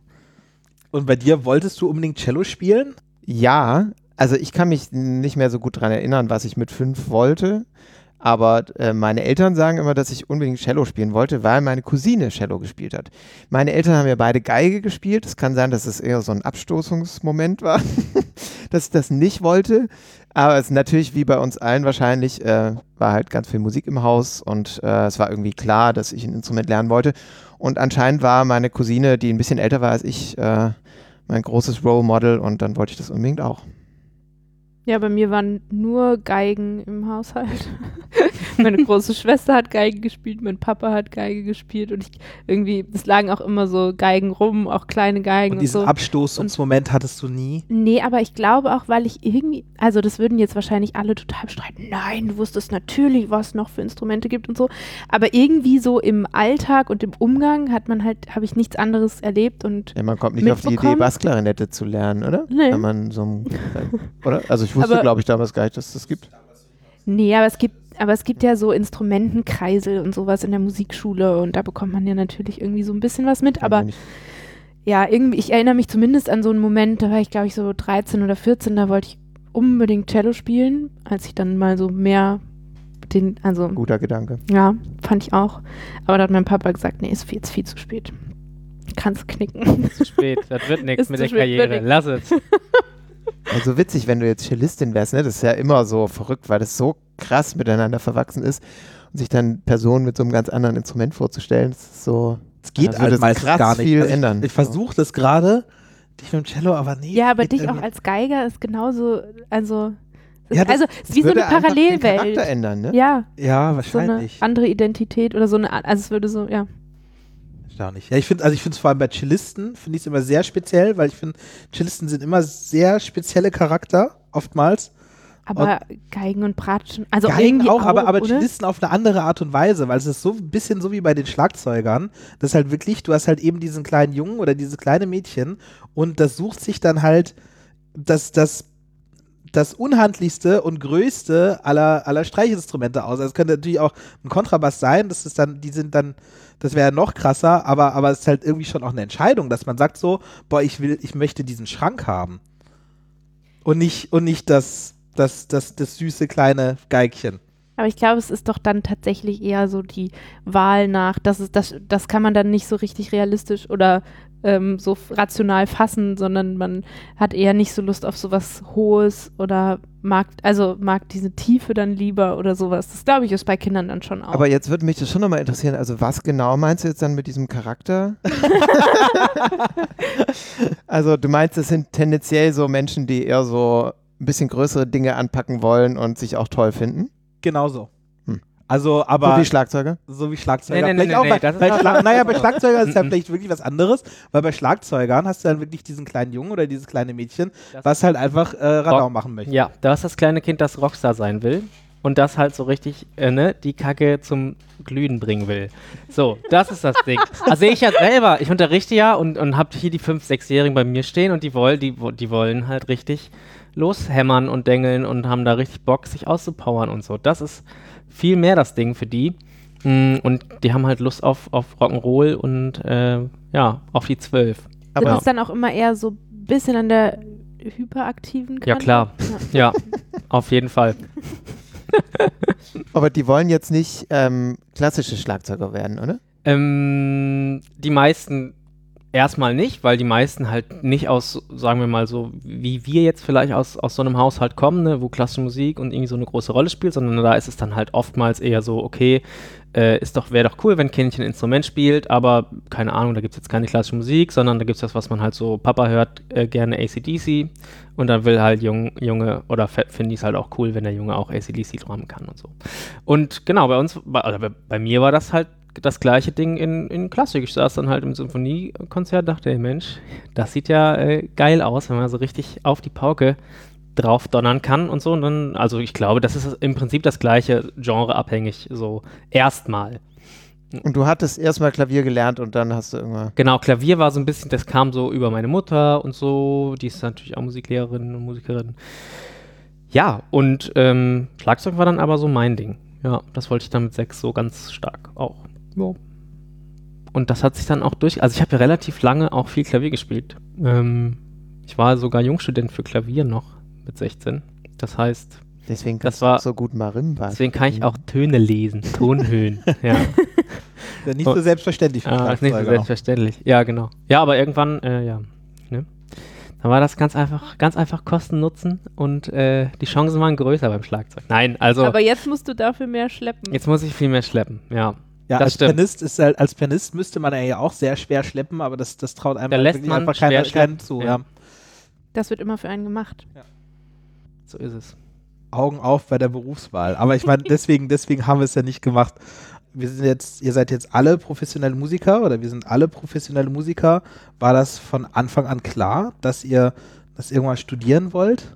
Und bei dir, wolltest du unbedingt Cello spielen? Ja, also ich kann mich nicht mehr so gut daran erinnern, was ich mit fünf wollte. Aber äh, meine Eltern sagen immer, dass ich unbedingt Cello spielen wollte, weil meine Cousine Cello gespielt hat. Meine Eltern haben ja beide Geige gespielt. Es kann sein, dass es eher so ein Abstoßungsmoment war, dass ich das nicht wollte. Aber es ist natürlich wie bei uns allen wahrscheinlich, äh, war halt ganz viel Musik im Haus und äh, es war irgendwie klar, dass ich ein Instrument lernen wollte. Und anscheinend war meine Cousine, die ein bisschen älter war als ich, äh, mein großes Role Model und dann wollte ich das unbedingt auch. Ja, bei mir waren nur Geigen im Haushalt. Meine große Schwester hat Geige gespielt, mein Papa hat Geige gespielt und ich irgendwie, es lagen auch immer so Geigen rum, auch kleine Geigen Und und, diesen so. Abstoßungsmoment hattest du nie? Nee, aber ich glaube auch, weil ich irgendwie, also das würden jetzt wahrscheinlich alle total bestreiten. Nein, du wusstest natürlich, was es noch für Instrumente gibt und so. Aber irgendwie so im Alltag und im Umgang hat man halt, habe ich nichts anderes erlebt und Ja, man kommt nicht auf die Idee, mitbekommen. Bassklarinette zu lernen, oder? Nee. Wenn man so ein, oder? Also ich wusste, Aber- glaube ich, damals gar nicht, dass es das gibt. nee, aber es gibt, aber es gibt ja so Instrumentenkreisel und sowas in der Musikschule und da bekommt man ja natürlich irgendwie so ein bisschen was mit. Aber Nicht. ja, irgendwie, ich erinnere mich zumindest an so einen Moment, da war ich, glaube ich, so dreizehn oder vierzehn, da wollte ich unbedingt Cello spielen, als ich dann mal so mehr den, also Guter Gedanke. ja, fand ich auch. Aber da hat mein Papa gesagt, nee, ist viel, jetzt viel zu spät. Kannst knicken. Zu spät. Das wird nichts Ist mit zu der spät, wird Karriere. nix. Lass es. Also witzig, wenn du jetzt Cellistin wärst, ne? Das ist ja immer so verrückt, weil das so krass miteinander verwachsen ist und sich dann Personen mit so einem ganz anderen Instrument vorzustellen, das ist so. Es geht Also halt das meistens krass gar nicht. viel Also ich ändern. ich versuche das gerade, dich mit dem Cello, aber nee. Ja, aber geht dich auch irgendwie- als Geiger ist genauso, also, es Ja, ist, das- also es ist wie so würde eine einfach den Charakter Parallelwelt. ändern, ne? Ja, Ja, so eine wahrscheinlich. andere Identität oder so eine, Art- also es würde so, ja. Erstaunlich. Ja, ich finde, also ich finde es vor allem bei Cellisten, finde ich es immer sehr speziell, weil ich finde, Cellisten sind immer sehr spezielle Charakter, oftmals. Aber Geigen und Bratschen, also Geigen irgendwie auch, aber, aber oder? Cellisten auf eine andere Art und Weise, weil es ist so ein bisschen so wie bei den Schlagzeugern, das ist halt wirklich, du hast halt eben diesen kleinen Jungen oder dieses kleine Mädchen und das sucht sich dann halt das, das, das unhandlichste und größte aller, aller Streichinstrumente aus. Also es könnte natürlich auch ein Kontrabass sein, das ist dann, die sind dann, das wäre ja noch krasser, aber, aber es ist halt irgendwie schon auch eine Entscheidung, dass man sagt so, boah, ich will, ich möchte diesen Schrank haben. Und nicht, und nicht das, das, das, das süße kleine Geigchen. Aber ich glaube, es ist doch dann tatsächlich eher so die Wahl nach, das ist das, das kann man dann nicht so richtig realistisch oder ähm, so f- rational fassen, sondern man hat eher nicht so Lust auf sowas Hohes oder mag, also mag diese Tiefe dann lieber oder sowas. Das glaube ich ist bei Kindern dann schon auch. Aber jetzt würde mich das schon nochmal interessieren, also was genau meinst du jetzt dann mit diesem Charakter? Also du meinst, es sind tendenziell so Menschen, die eher so ein bisschen größere Dinge anpacken wollen und sich auch toll finden? Genauso. Hm. Also, aber So wie Schlagzeuger? so wie Schlagzeuger. Nee, nee, vielleicht nee, auch nee, bei, das ist bei was Schlag, naja, bei anderes. Schlagzeugern ist es ja Mhm. vielleicht wirklich was anderes, weil bei Schlagzeugern hast du dann wirklich diesen kleinen Jungen oder dieses kleine Mädchen, Das- was halt einfach äh, Radau machen möchte. Ja, da ist das kleine Kind, das Rockstar sein will. und das halt so richtig, äh, ne, die Kacke zum Glühen bringen will. So, das ist das Ding. Also ich ja selber, ich unterrichte ja und, und habe hier die fünf-, sechsjährigen bei mir stehen und die wollen, die, die wollen halt richtig loshämmern und dengeln und haben da richtig Bock, sich auszupowern und so. Das ist viel mehr das Ding für die. Und die haben halt Lust auf, auf Rock'n'Roll und äh, ja, auf die zwölf. Aber ja. das ist dann auch immer eher so ein bisschen an der hyperaktiven Kante? Ja, klar. Ja, ja, auf jeden Fall. Aber die wollen jetzt nicht ähm, klassische Schlagzeuger werden, oder? Ähm, die meisten erstmal nicht, weil die meisten halt nicht aus, sagen wir mal so, wie wir jetzt vielleicht aus, aus so einem Haushalt kommen, ne, wo klassische Musik und irgendwie so eine große Rolle spielt, sondern da ist es dann halt oftmals eher so, okay, äh, ist doch, wäre doch cool, wenn ein Kindchen ein Instrument spielt, aber keine Ahnung, da gibt es jetzt keine klassische Musik, sondern da gibt es das, was man halt so, Papa hört äh, gerne A C D C und dann will halt Jung, Junge, oder finde ich es halt auch cool, wenn der Junge auch A C D C drummen kann und so. Und genau, bei uns, bei, oder bei, bei mir war das halt das gleiche Ding in, in Klassik. Ich saß dann halt im Symphoniekonzert, dachte, ey Mensch, das sieht ja äh, geil aus, wenn man so richtig auf die Pauke drauf donnern kann und so. Und dann, also ich glaube, das ist im Prinzip das gleiche, genreabhängig, so erstmal. Und du hattest erstmal Klavier gelernt und dann hast du irgendwann... Genau, Klavier war so ein bisschen, das kam so über meine Mutter und so, die ist natürlich auch Musiklehrerin und Musikerin. Ja, und ähm, Schlagzeug war dann aber so mein Ding. Ja, das wollte ich dann mit sechs so ganz stark auch. Ja. Und das hat sich dann auch durch, also ich habe ja relativ lange auch viel Klavier gespielt. Ähm, ich war sogar Jungstudent für Klavier noch mit sechzehn. Das heißt, deswegen das war so gut Marimba. Deswegen kann ich auch Töne lesen, Tonhöhen. Ja. Ja, nicht so selbstverständlich für Ah, ist nicht so selbstverständlich. Ja, genau. Ja, aber irgendwann, äh, ja, ne? Dann war das ganz einfach, ganz einfach Kosten nutzen und äh, die Chancen waren größer beim Schlagzeug. Nein, also Aber jetzt musst du dafür mehr schleppen. jetzt muss ich viel mehr schleppen, ja. Ja, das als stimmt. Pianist, ist halt, als Pianist müsste man ja auch sehr schwer schleppen, aber das, das traut einem Da halt lässt wirklich man einfach schwer keiner, schleppen, keinen zu. ja. Ja. Das wird immer für einen gemacht. So ist es. Augen auf bei der Berufswahl. Aber ich meine, deswegen, deswegen haben wir es ja nicht gemacht. Wir sind jetzt, ihr seid jetzt alle professionelle Musiker oder wir sind alle professionelle Musiker. War das von Anfang an klar, dass ihr das irgendwann studieren wollt?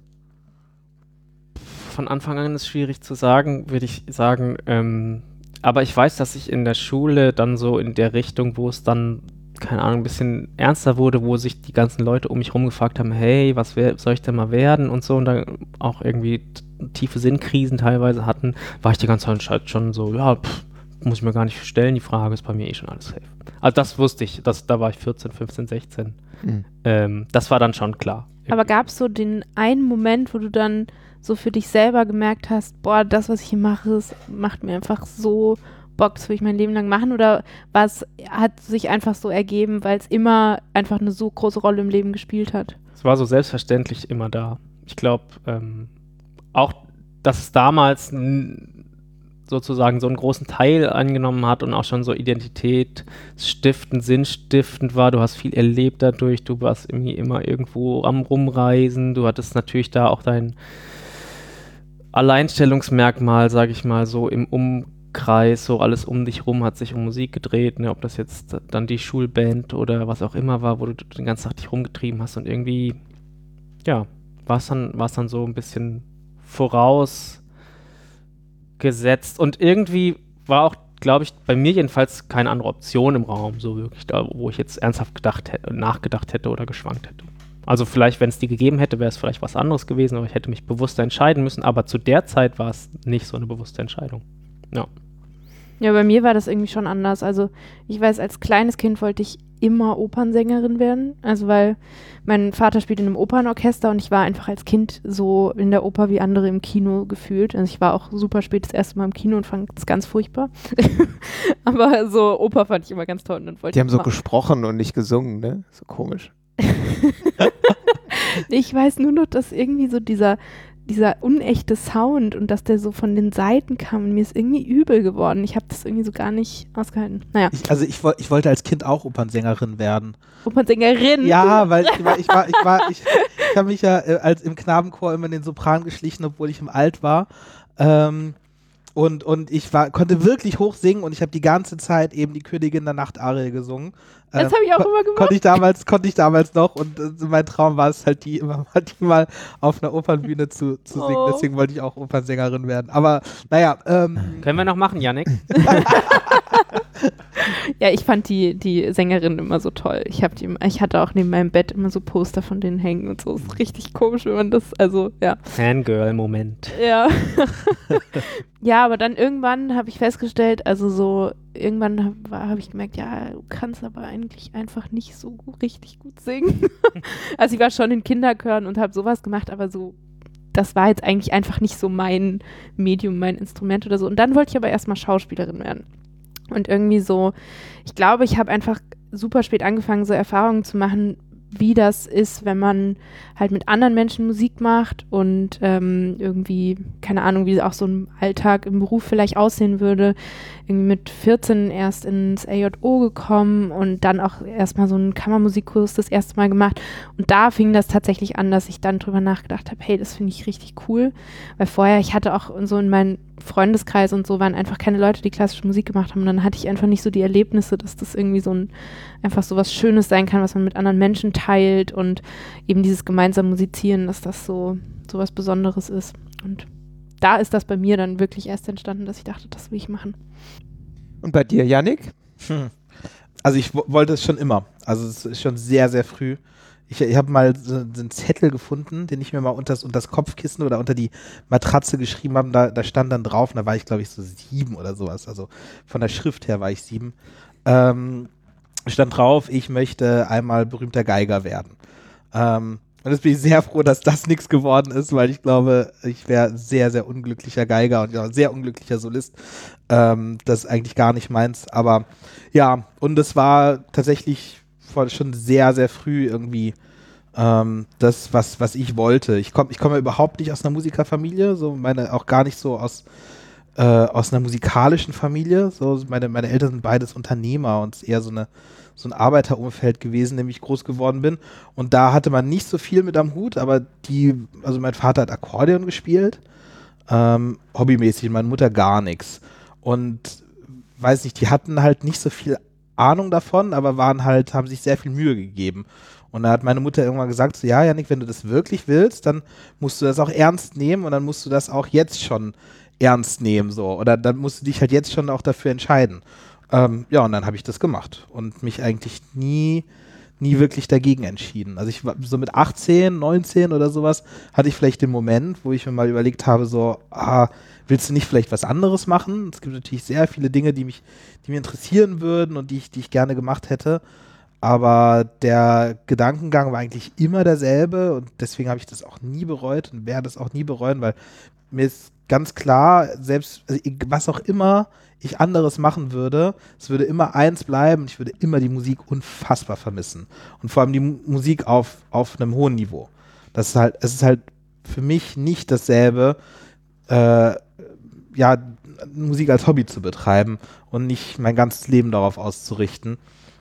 Von Anfang an ist schwierig zu sagen, würde ich sagen. Ähm, aber ich weiß, dass ich in der Schule dann so in der Richtung, wo es dann, keine Ahnung, ein bisschen ernster wurde, wo sich die ganzen Leute um mich herum gefragt haben, hey, was wär, soll ich denn mal werden und so und dann auch irgendwie t- tiefe Sinnkrisen teilweise hatten, war ich die ganze Zeit schon so, ja, pff, muss ich mir gar nicht stellen, die Frage ist bei mir eh schon alles safe. Also das wusste ich, das, da war ich vierzehn, fünfzehn, sechzehn. Mhm. Ähm, das war dann schon klar. Aber gab es so den einen Moment, wo du dann so für dich selber gemerkt hast, boah, das, was ich hier mache, das macht mir einfach so Bock, das will ich mein Leben lang machen? Oder war es, hat sich einfach so ergeben, weil es immer einfach eine so große Rolle im Leben gespielt hat? Es war so selbstverständlich immer da. Ich glaube, ähm, auch, dass es damals n- sozusagen so einen großen Teil angenommen hat und auch schon so identitätsstiftend, sinnstiftend war. Du hast viel erlebt dadurch, du warst irgendwie immer irgendwo am Rumreisen, du hattest natürlich da auch dein Alleinstellungsmerkmal, sage ich mal, so im Umkreis, so alles um dich rum hat sich um Musik gedreht, ne? Ob das jetzt dann die Schulband oder was auch immer war, wo du den ganzen Tag dich rumgetrieben hast und irgendwie, ja, war es dann, war's dann so ein bisschen vorausgesetzt und irgendwie war auch, glaube ich, bei mir jedenfalls keine andere Option im Raum, so wirklich da, wo ich jetzt ernsthaft gedacht hätte, nachgedacht hätte oder geschwankt hätte. Also vielleicht, wenn es die gegeben hätte, wäre es vielleicht was anderes gewesen, aber ich hätte mich bewusster entscheiden müssen, aber zu der Zeit war es nicht so eine bewusste Entscheidung. Ja. Ja, bei mir war das irgendwie schon anders. Also ich weiß, als kleines Kind wollte ich immer Opernsängerin werden. Also weil mein Vater spielt in einem Opernorchester und ich war einfach als Kind so in der Oper wie andere im Kino gefühlt. Also ich war auch super spät das erste Mal im Kino und fand es ganz furchtbar. Aber so Oper fand ich immer ganz toll. Und dann wollte Die haben ich so immer gesprochen und nicht gesungen, ne? So komisch. Ich weiß nur noch, dass irgendwie so dieser, dieser unechte Sound und dass der so von den Seiten kam und mir ist irgendwie übel geworden. Ich habe das irgendwie so gar nicht ausgehalten. Naja, Ich, also ich, woll- ich wollte als Kind auch Opernsängerin werden. Opernsängerin. Ja, weil ich war, ich war, ich war, ich, ich habe mich ja äh, als im Knabenchor immer in den Sopran geschlichen, obwohl ich im Alt war. Ähm, Und, und ich war, konnte wirklich hoch singen und ich habe die ganze Zeit eben die Königin der Nacht-Arie gesungen. Das Ähm, habe ich auch ko- immer gemacht. Konnte ich damals, konnte ich damals noch und äh, mein Traum war es halt, die immer mal, die mal auf einer Opernbühne zu, zu singen. Oh. Deswegen wollte ich auch Opernsängerin werden. Aber naja, ähm, Können wir noch machen, Yannick? Ja, ich fand die, die Sängerin immer so toll. Ich, hab die, ich hatte auch neben meinem Bett immer so Poster von denen hängen und so. Ist richtig komisch, wenn man das, also, ja. Fangirl-Moment. Ja. Ja, aber dann irgendwann habe ich festgestellt, also so, irgendwann habe hab ich gemerkt, ja, du kannst aber eigentlich einfach nicht so gut, richtig gut singen. Also ich war schon in Kinderchören und habe sowas gemacht, aber so, das war jetzt eigentlich einfach nicht so mein Medium, mein Instrument oder so. Und dann wollte ich aber erstmal Schauspielerin werden. Und irgendwie so, ich glaube, ich habe einfach super spät angefangen, so Erfahrungen zu machen, wie das ist, wenn man halt mit anderen Menschen Musik macht und ähm, irgendwie, keine Ahnung, wie auch so ein Alltag im Beruf vielleicht aussehen würde. Irgendwie mit vierzehn erst ins A J O gekommen und dann auch erstmal so einen Kammermusikkurs das erste Mal gemacht. Und da fing das tatsächlich an, dass ich dann drüber nachgedacht habe, hey, das finde ich richtig cool. Weil vorher, ich hatte auch so in meinem Freundeskreis und so, waren einfach keine Leute, die klassische Musik gemacht haben. Und dann hatte ich einfach nicht so die Erlebnisse, dass das irgendwie so ein, einfach so was Schönes sein kann, was man mit anderen Menschen teilt und eben dieses gemeinsame Musizieren, dass das so, so was Besonderes ist. Und da ist das bei mir dann wirklich erst entstanden, dass ich dachte, das will ich machen. Und bei dir, Yannick? Hm. Also ich wo- wollte es schon immer. Also es ist schon sehr, sehr früh. Ich, ich habe mal so, so einen Zettel gefunden, den ich mir mal unter das, unter das Kopfkissen oder unter die Matratze geschrieben habe. Da, da stand dann drauf, und da war ich glaube ich so sieben oder sowas. Also von der Schrift her war ich sieben. Ähm, stand drauf, ich möchte einmal berühmter Geiger werden. Ähm, und jetzt bin ich sehr froh, dass das nichts geworden ist, weil ich glaube, ich wäre sehr, sehr unglücklicher Geiger und ja, sehr unglücklicher Solist. Ähm, das ist eigentlich gar nicht meins. Aber ja, und es war tatsächlich vor- schon sehr, sehr früh irgendwie ähm, das, was, was ich wollte. Ich komme ich komme überhaupt nicht aus einer Musikerfamilie, so meine auch gar nicht so aus äh, aus einer musikalischen Familie. So meine, meine Eltern sind beides Unternehmer und es ist eher so eine so ein Arbeiterumfeld gewesen, in dem ich groß geworden bin. Und da hatte man nicht so viel mit am Hut, aber die, also mein Vater hat Akkordeon gespielt, ähm, hobbymäßig, meine Mutter gar nichts. Und weiß nicht, die hatten halt nicht so viel Ahnung davon, aber waren halt, haben sich sehr viel Mühe gegeben. Und da hat meine Mutter irgendwann gesagt, so, ja, Jannik, wenn du das wirklich willst, dann musst du das auch ernst nehmen und dann musst du das auch jetzt schon ernst nehmen, so. Oder dann musst du dich halt jetzt schon auch dafür entscheiden. Ähm, ja, und dann habe ich das gemacht und mich eigentlich nie, nie wirklich dagegen entschieden. Also ich war so mit achtzehn, neunzehn oder sowas, hatte ich vielleicht den Moment, wo ich mir mal überlegt habe, so, ah, willst du nicht vielleicht was anderes machen? Es gibt natürlich sehr viele Dinge, die mich, die mich interessieren würden und die ich, die ich gerne gemacht hätte. Aber der Gedankengang war eigentlich immer derselbe und deswegen habe ich das auch nie bereut und werde es auch nie bereuen, weil mir ist ganz klar, selbst also was auch immer ich anderes machen würde, es würde immer eins bleiben, ich würde immer die Musik unfassbar vermissen. Und vor allem die Mu- Musik auf, auf einem hohen Niveau. Das ist halt, es ist halt für mich nicht dasselbe, äh, ja, Musik als Hobby zu betreiben und nicht mein ganzes Leben darauf auszurichten.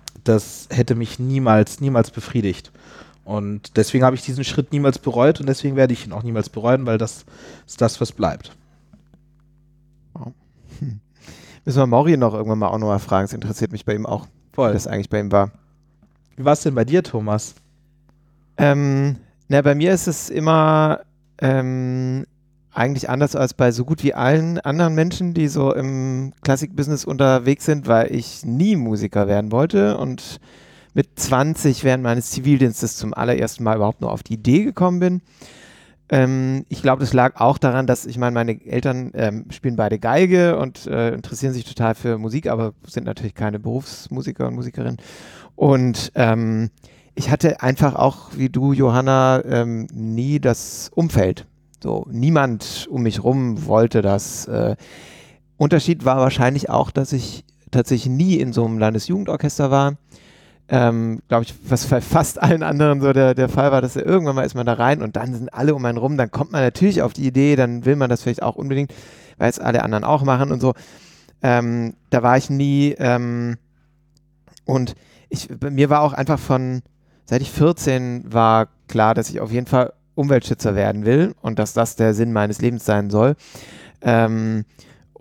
Das hätte mich niemals, niemals befriedigt. Und deswegen habe ich diesen Schritt niemals bereut und deswegen werde ich ihn auch niemals bereuen, weil das ist das, was bleibt. Hm. Müssen wir Mauri noch irgendwann mal auch noch mal fragen, es interessiert mich bei ihm auch, Voll. wie das eigentlich bei ihm war. Wie war es denn bei dir, Thomas? Ähm, na, bei mir ist es immer ähm, eigentlich anders als bei so gut wie allen anderen Menschen, die so im Klassikbusiness unterwegs sind, weil ich nie Musiker werden wollte und mit zwanzig während meines Zivildienstes zum allerersten Mal überhaupt nur auf die Idee gekommen bin. Ähm, ich glaube, das lag auch daran, dass, ich meine, meine Eltern ähm, spielen beide Geige und äh, interessieren sich total für Musik, aber sind natürlich keine Berufsmusiker und Musikerinnen. Und ähm, ich hatte einfach auch, wie du, Johanna, ähm, nie das Umfeld. So, niemand um mich rum wollte das. Äh, Unterschied war wahrscheinlich auch, dass ich tatsächlich nie in so einem Landesjugendorchester war. Ähm, glaube ich, was bei fast allen anderen so der, der Fall war, dass er irgendwann mal ist man da rein und dann sind alle um einen rum, dann kommt man natürlich auf die Idee, dann will man das vielleicht auch unbedingt, weil es alle anderen auch machen und so. Ähm, da war ich nie ähm, und ich, bei mir war auch einfach von, seit ich vierzehn war klar, dass ich auf jeden Fall Umweltschützer werden will und dass das der Sinn meines Lebens sein soll. Ähm,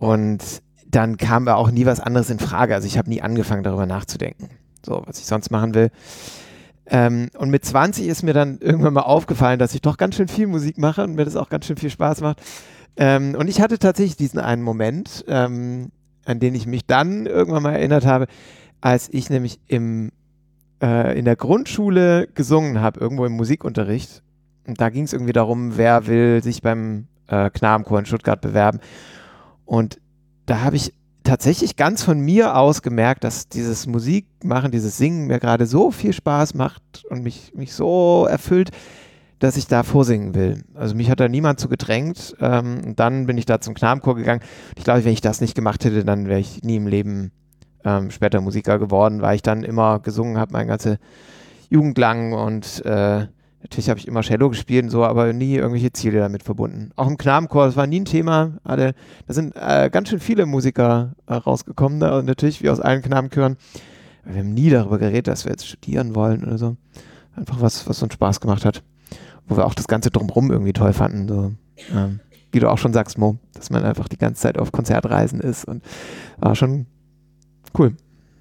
Und dann kam auch nie was anderes in Frage. Also ich habe nie angefangen, darüber nachzudenken, so was ich sonst machen will. Ähm, und mit zwanzig ist mir dann irgendwann mal aufgefallen, dass ich doch ganz schön viel Musik mache und mir das auch ganz schön viel Spaß macht. Ähm, und ich hatte tatsächlich diesen einen Moment, ähm, an den ich mich dann irgendwann mal erinnert habe, als ich nämlich im, äh, in der Grundschule gesungen habe, irgendwo im Musikunterricht. Und da ging es irgendwie darum, wer will sich beim äh, Knabenchor in Stuttgart bewerben. Und da habe ich tatsächlich ganz von mir aus gemerkt, dass dieses Musikmachen, dieses Singen mir gerade so viel Spaß macht und mich, mich so erfüllt, dass ich da vorsingen will. Also mich hat da niemand zu gedrängt. Ähm, und dann bin ich da zum Knabenchor gegangen. Ich glaube, wenn ich das nicht gemacht hätte, dann wäre ich nie im Leben ähm, später Musiker geworden, weil ich dann immer gesungen habe, meine ganze Jugend lang. Und äh, natürlich habe ich immer Cello gespielt und so, aber nie irgendwelche Ziele damit verbunden. Auch im Knabenchor, das war nie ein Thema. Alle, da sind äh, ganz schön viele Musiker äh, rausgekommen da und natürlich wie aus allen Knabenchören. Wir haben nie darüber geredet, dass wir jetzt studieren wollen oder so. Einfach was, was uns Spaß gemacht hat. Wo wir auch das Ganze drumherum irgendwie toll fanden. So, ähm, wie du auch schon sagst, Mo, dass man einfach die ganze Zeit auf Konzertreisen ist und war schon cool.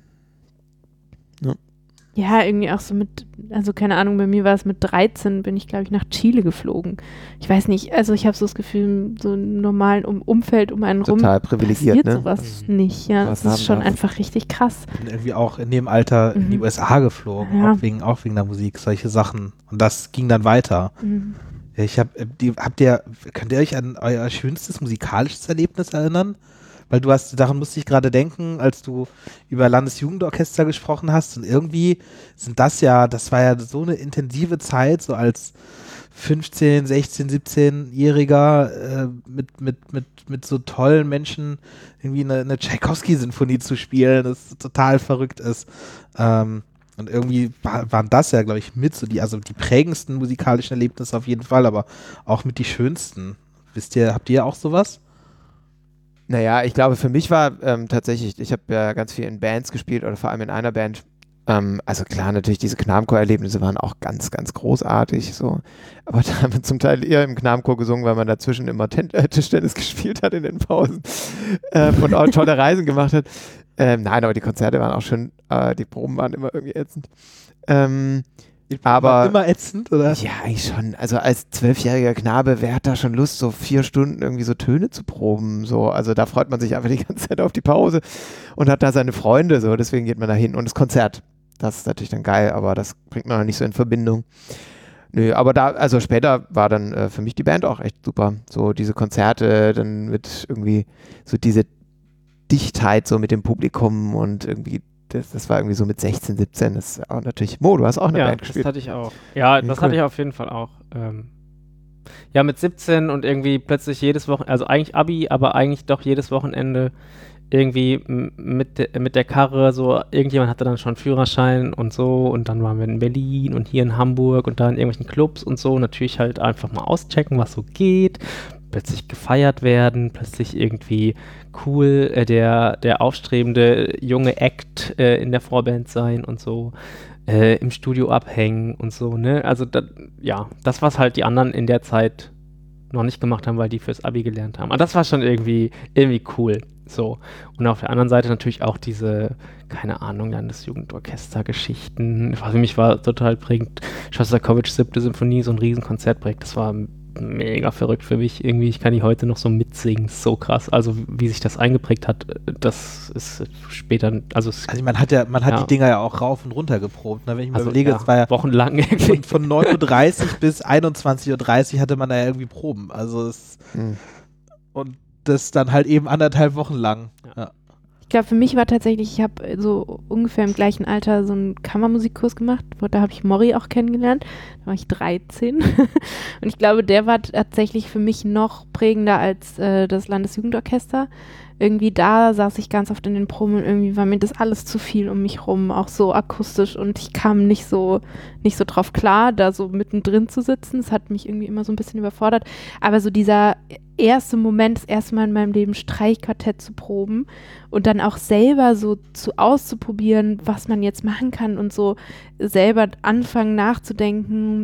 Ja. Ja, irgendwie auch so mit, also keine Ahnung, bei mir war es mit dreizehn, bin ich, glaube ich, nach Chile geflogen. Ich weiß nicht, also ich habe so das Gefühl, so im normalen um Umfeld um einen rum Total privilegiert, passiert ne? sowas nicht. Ja, Was das ist haben schon darf. einfach richtig krass. Bin irgendwie auch in dem Alter in die Mhm. U S A geflogen, Ja. auch, wegen, auch wegen der Musik, solche Sachen. Und das ging dann weiter. Mhm. Ja, ich hab, die, habt ihr, könnt ihr euch an euer schönstes musikalisches Erlebnis erinnern? Weil du hast, daran musste ich gerade denken, als du über Landesjugendorchester gesprochen hast. Und irgendwie sind das ja, das war ja so eine intensive Zeit, so als fünfzehn-, sechzehn-, siebzehn-Jähriger äh, mit, mit, mit, mit so tollen Menschen irgendwie eine, eine Tchaikovsky-Sinfonie zu spielen, das total verrückt ist. Ähm, und irgendwie war, waren das ja, glaube ich, mit so die, also die prägendsten musikalischen Erlebnisse auf jeden Fall, aber auch mit die schönsten. Wisst ihr, habt ihr auch sowas? Naja, ich glaube, für mich war ähm, tatsächlich, ich habe ja ganz viel in Bands gespielt oder vor allem in einer Band. Ähm, also klar, natürlich diese Knabenchor-Erlebnisse waren auch ganz, ganz großartig. So. Aber da haben wir zum Teil eher im Knabenchor gesungen, weil man dazwischen immer Ten- äh, Tischtennis gespielt hat in den Pausen ähm, und auch tolle Reisen gemacht hat. Ähm, nein, aber die Konzerte waren auch schön, äh, die Proben waren immer irgendwie ätzend. Ähm, aber War immer ätzend, oder? ja, eigentlich schon. Also als zwölfjähriger Knabe, wer hat da schon Lust, so vier Stunden irgendwie so Töne zu proben? So, also da freut man sich einfach die ganze Zeit auf die Pause und hat da seine Freunde, so, deswegen geht man da hin. Und das Konzert, das ist natürlich dann geil, aber das bringt man noch nicht so in Verbindung. Nö, aber da, also später war dann äh, für mich die Band auch echt super. So diese Konzerte, dann mit irgendwie so diese Dichtheit so mit dem Publikum und irgendwie Das, das war irgendwie so mit sechzehn, siebzehn. Das ist auch natürlich. Mo, du hast auch eine ja, Band das gespielt. hatte ich auch. Ja, Ja, das cool. hatte ich auf jeden Fall auch. Ähm, ja, mit siebzehn und irgendwie plötzlich jedes Wochenende, also eigentlich Abi, aber eigentlich doch jedes Wochenende irgendwie m- mit, de, mit der Karre, so irgendjemand hatte dann schon einen Führerschein und so und dann waren wir in Berlin und hier in Hamburg und da in irgendwelchen Clubs und so. Natürlich halt einfach mal auschecken, was so geht. Plötzlich gefeiert werden, plötzlich irgendwie cool äh, der, der aufstrebende junge Act äh, in der Vorband sein und so, äh, im Studio abhängen und so, ne? Also, da, ja, das, was halt die anderen in der Zeit noch nicht gemacht haben, weil die fürs Abi gelernt haben. Aber das war schon irgendwie, irgendwie cool, so. Und auf der anderen Seite natürlich auch diese, keine Ahnung, Landesjugendorchester-Geschichten. Für mich war total prägend Schostakowitsch siebte Symphonie, so ein riesen Konzertprojekt, das war mega verrückt für mich. Irgendwie, ich kann die heute noch so mitsingen. So krass. Also, wie sich das eingeprägt hat, das ist später, also, es, Also man hat ja, man hat Ja. die Dinger ja auch rauf und runter geprobt. Ne? Wenn ich mir also überlege, ja, es war ja wochenlang irgendwie. von, von neun Uhr dreißig bis einundzwanzig Uhr dreißig hatte man da ja irgendwie Proben. Also es, Hm. und das dann halt eben anderthalb Wochen lang. Ja. Ich glaube, für mich war tatsächlich, ich habe so ungefähr im gleichen Alter so einen Kammermusikkurs gemacht. wo- Da habe ich Mori auch kennengelernt. Da war ich dreizehn. Und ich glaube, der war tatsächlich für mich noch prägender als äh, das Landesjugendorchester. Irgendwie da saß ich ganz oft in den Proben und irgendwie war mir das alles zu viel um mich rum, auch so akustisch und ich kam nicht so, nicht so drauf klar, da so mittendrin zu sitzen. Das hat mich irgendwie immer so ein bisschen überfordert. Aber so dieser erste Moment, das erste Mal in meinem Leben Streichquartett zu proben und dann auch selber so zu auszuprobieren, was man jetzt machen kann und so selber anfangen nachzudenken, was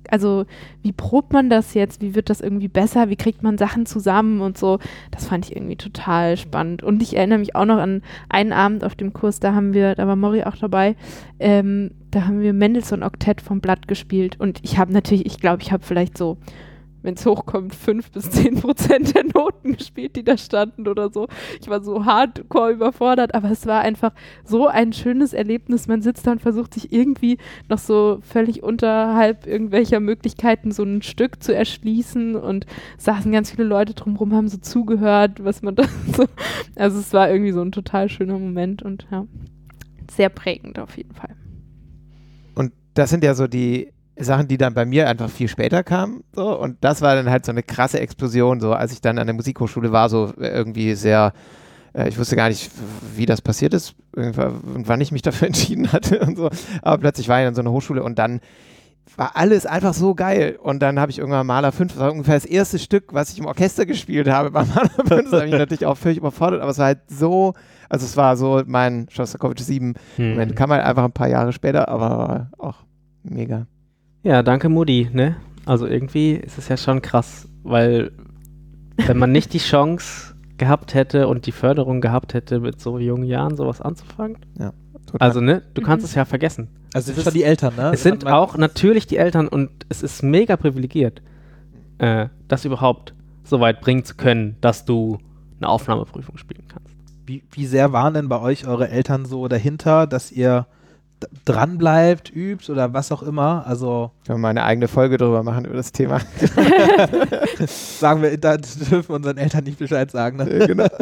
also wie probt man das jetzt, wie wird das irgendwie besser, wie kriegt man Sachen zusammen und so, das fand ich irgendwie total spannend. Und ich erinnere mich auch noch an einen Abend auf dem Kurs, da haben wir, da war Mori auch dabei, ähm, da haben wir Mendelssohn-Oktett vom Blatt gespielt und ich habe natürlich, ich glaube, ich habe vielleicht so, wenn es hochkommt, fünf bis zehn Prozent der Noten gespielt, die da standen oder so. Ich war so hardcore überfordert, aber es war einfach so ein schönes Erlebnis. Man sitzt da und versucht sich irgendwie noch so völlig unterhalb irgendwelcher Möglichkeiten so ein Stück zu erschließen und saßen ganz viele Leute drumherum, haben so zugehört, was man da so, also es war irgendwie so ein total schöner Moment und ja, sehr prägend auf jeden Fall. Und das sind ja so die Sachen, die dann bei mir einfach viel später kamen. So. Und das war dann halt so eine krasse Explosion, so als ich dann an der Musikhochschule war, so irgendwie sehr, äh, ich wusste gar nicht, wie das passiert ist und wann ich mich dafür entschieden hatte und so. Aber plötzlich war ich an so einer Hochschule und dann war alles einfach so geil. Und dann habe ich irgendwann Mahler fünf, das war ungefähr das erste Stück, was ich im Orchester gespielt habe bei Mahler fünf. Das habe ich natürlich auch völlig überfordert, aber es war halt so, also es war so mein Schostakowitsch sieben. Hm. Moment, kam halt einfach ein paar Jahre später, aber auch mega. Ja, danke Mutti, ne? Also irgendwie ist es ja schon krass, weil wenn man nicht die Chance gehabt hätte und die Förderung gehabt hätte, mit so jungen Jahren sowas anzufangen. Ja, total. Also, ne? Du kannst Mhm. es ja vergessen. Also es Es sind schon die Eltern, ne? Es sind Man- auch natürlich die Eltern und es ist mega privilegiert, äh, das überhaupt so weit bringen zu können, dass du eine Aufnahmeprüfung spielen kannst. Wie, wie sehr waren denn bei euch eure Eltern so dahinter, dass ihr d- dranbleibt, übt oder was auch immer? Also Können wir mal eine eigene Folge drüber machen, über das Thema. sagen wir, da dürfen wir unseren Eltern nicht Bescheid sagen. Ne? Äh, genau.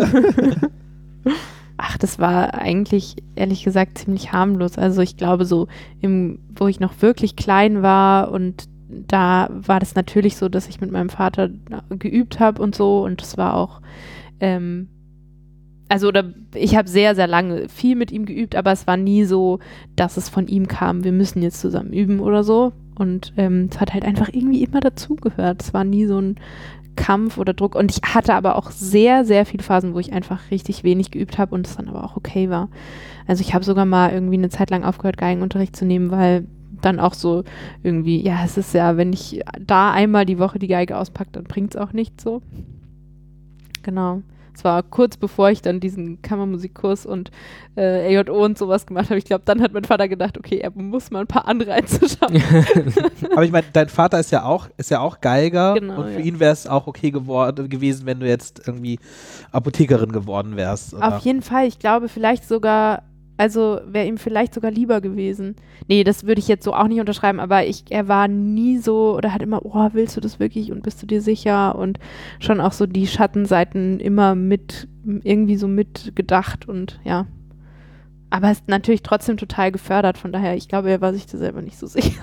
Ach, das war eigentlich, ehrlich gesagt, ziemlich harmlos. Also ich glaube so, im, wo ich noch wirklich klein war und da war das natürlich so, dass ich mit meinem Vater geübt habe und so und das war auch, ähm, also oder ich habe sehr, sehr lange viel mit ihm geübt, aber es war nie so, dass es von ihm kam, wir müssen jetzt zusammen üben oder so und ähm, es hat halt einfach irgendwie immer dazugehört. Es war nie so ein Kampf oder Druck und ich hatte aber auch sehr, sehr viele Phasen, wo ich einfach richtig wenig geübt habe und es dann aber auch okay war. Also ich habe sogar mal irgendwie eine Zeit lang aufgehört, Geigenunterricht zu nehmen, weil dann auch so irgendwie, ja, es ist ja, wenn ich da einmal die Woche die Geige auspacke, dann bringt es auch nichts so. Genau. Es war kurz bevor ich dann diesen Kammermusikkurs und äh, A J O und sowas gemacht habe. Ich glaube, dann hat mein Vater gedacht, okay, er muss mal ein paar Anreize schaffen. Aber ich meine, dein Vater ist ja auch, ist ja auch Geiger Genau, und für ja. ihn wäre es auch okay geworden, gewesen, wenn du jetzt irgendwie Apothekerin geworden wärst. Oder? Auf jeden Fall. Ich glaube, vielleicht sogar, also wäre ihm vielleicht sogar lieber gewesen. Nee, das würde ich jetzt so auch nicht unterschreiben, aber ich, er war nie so oder hat immer, oh, willst du das wirklich und bist du dir sicher? Und schon auch so die Schattenseiten immer mit, irgendwie so mitgedacht und ja. Aber es ist natürlich trotzdem total gefördert, von daher, ich glaube, er war sich da selber nicht so sicher.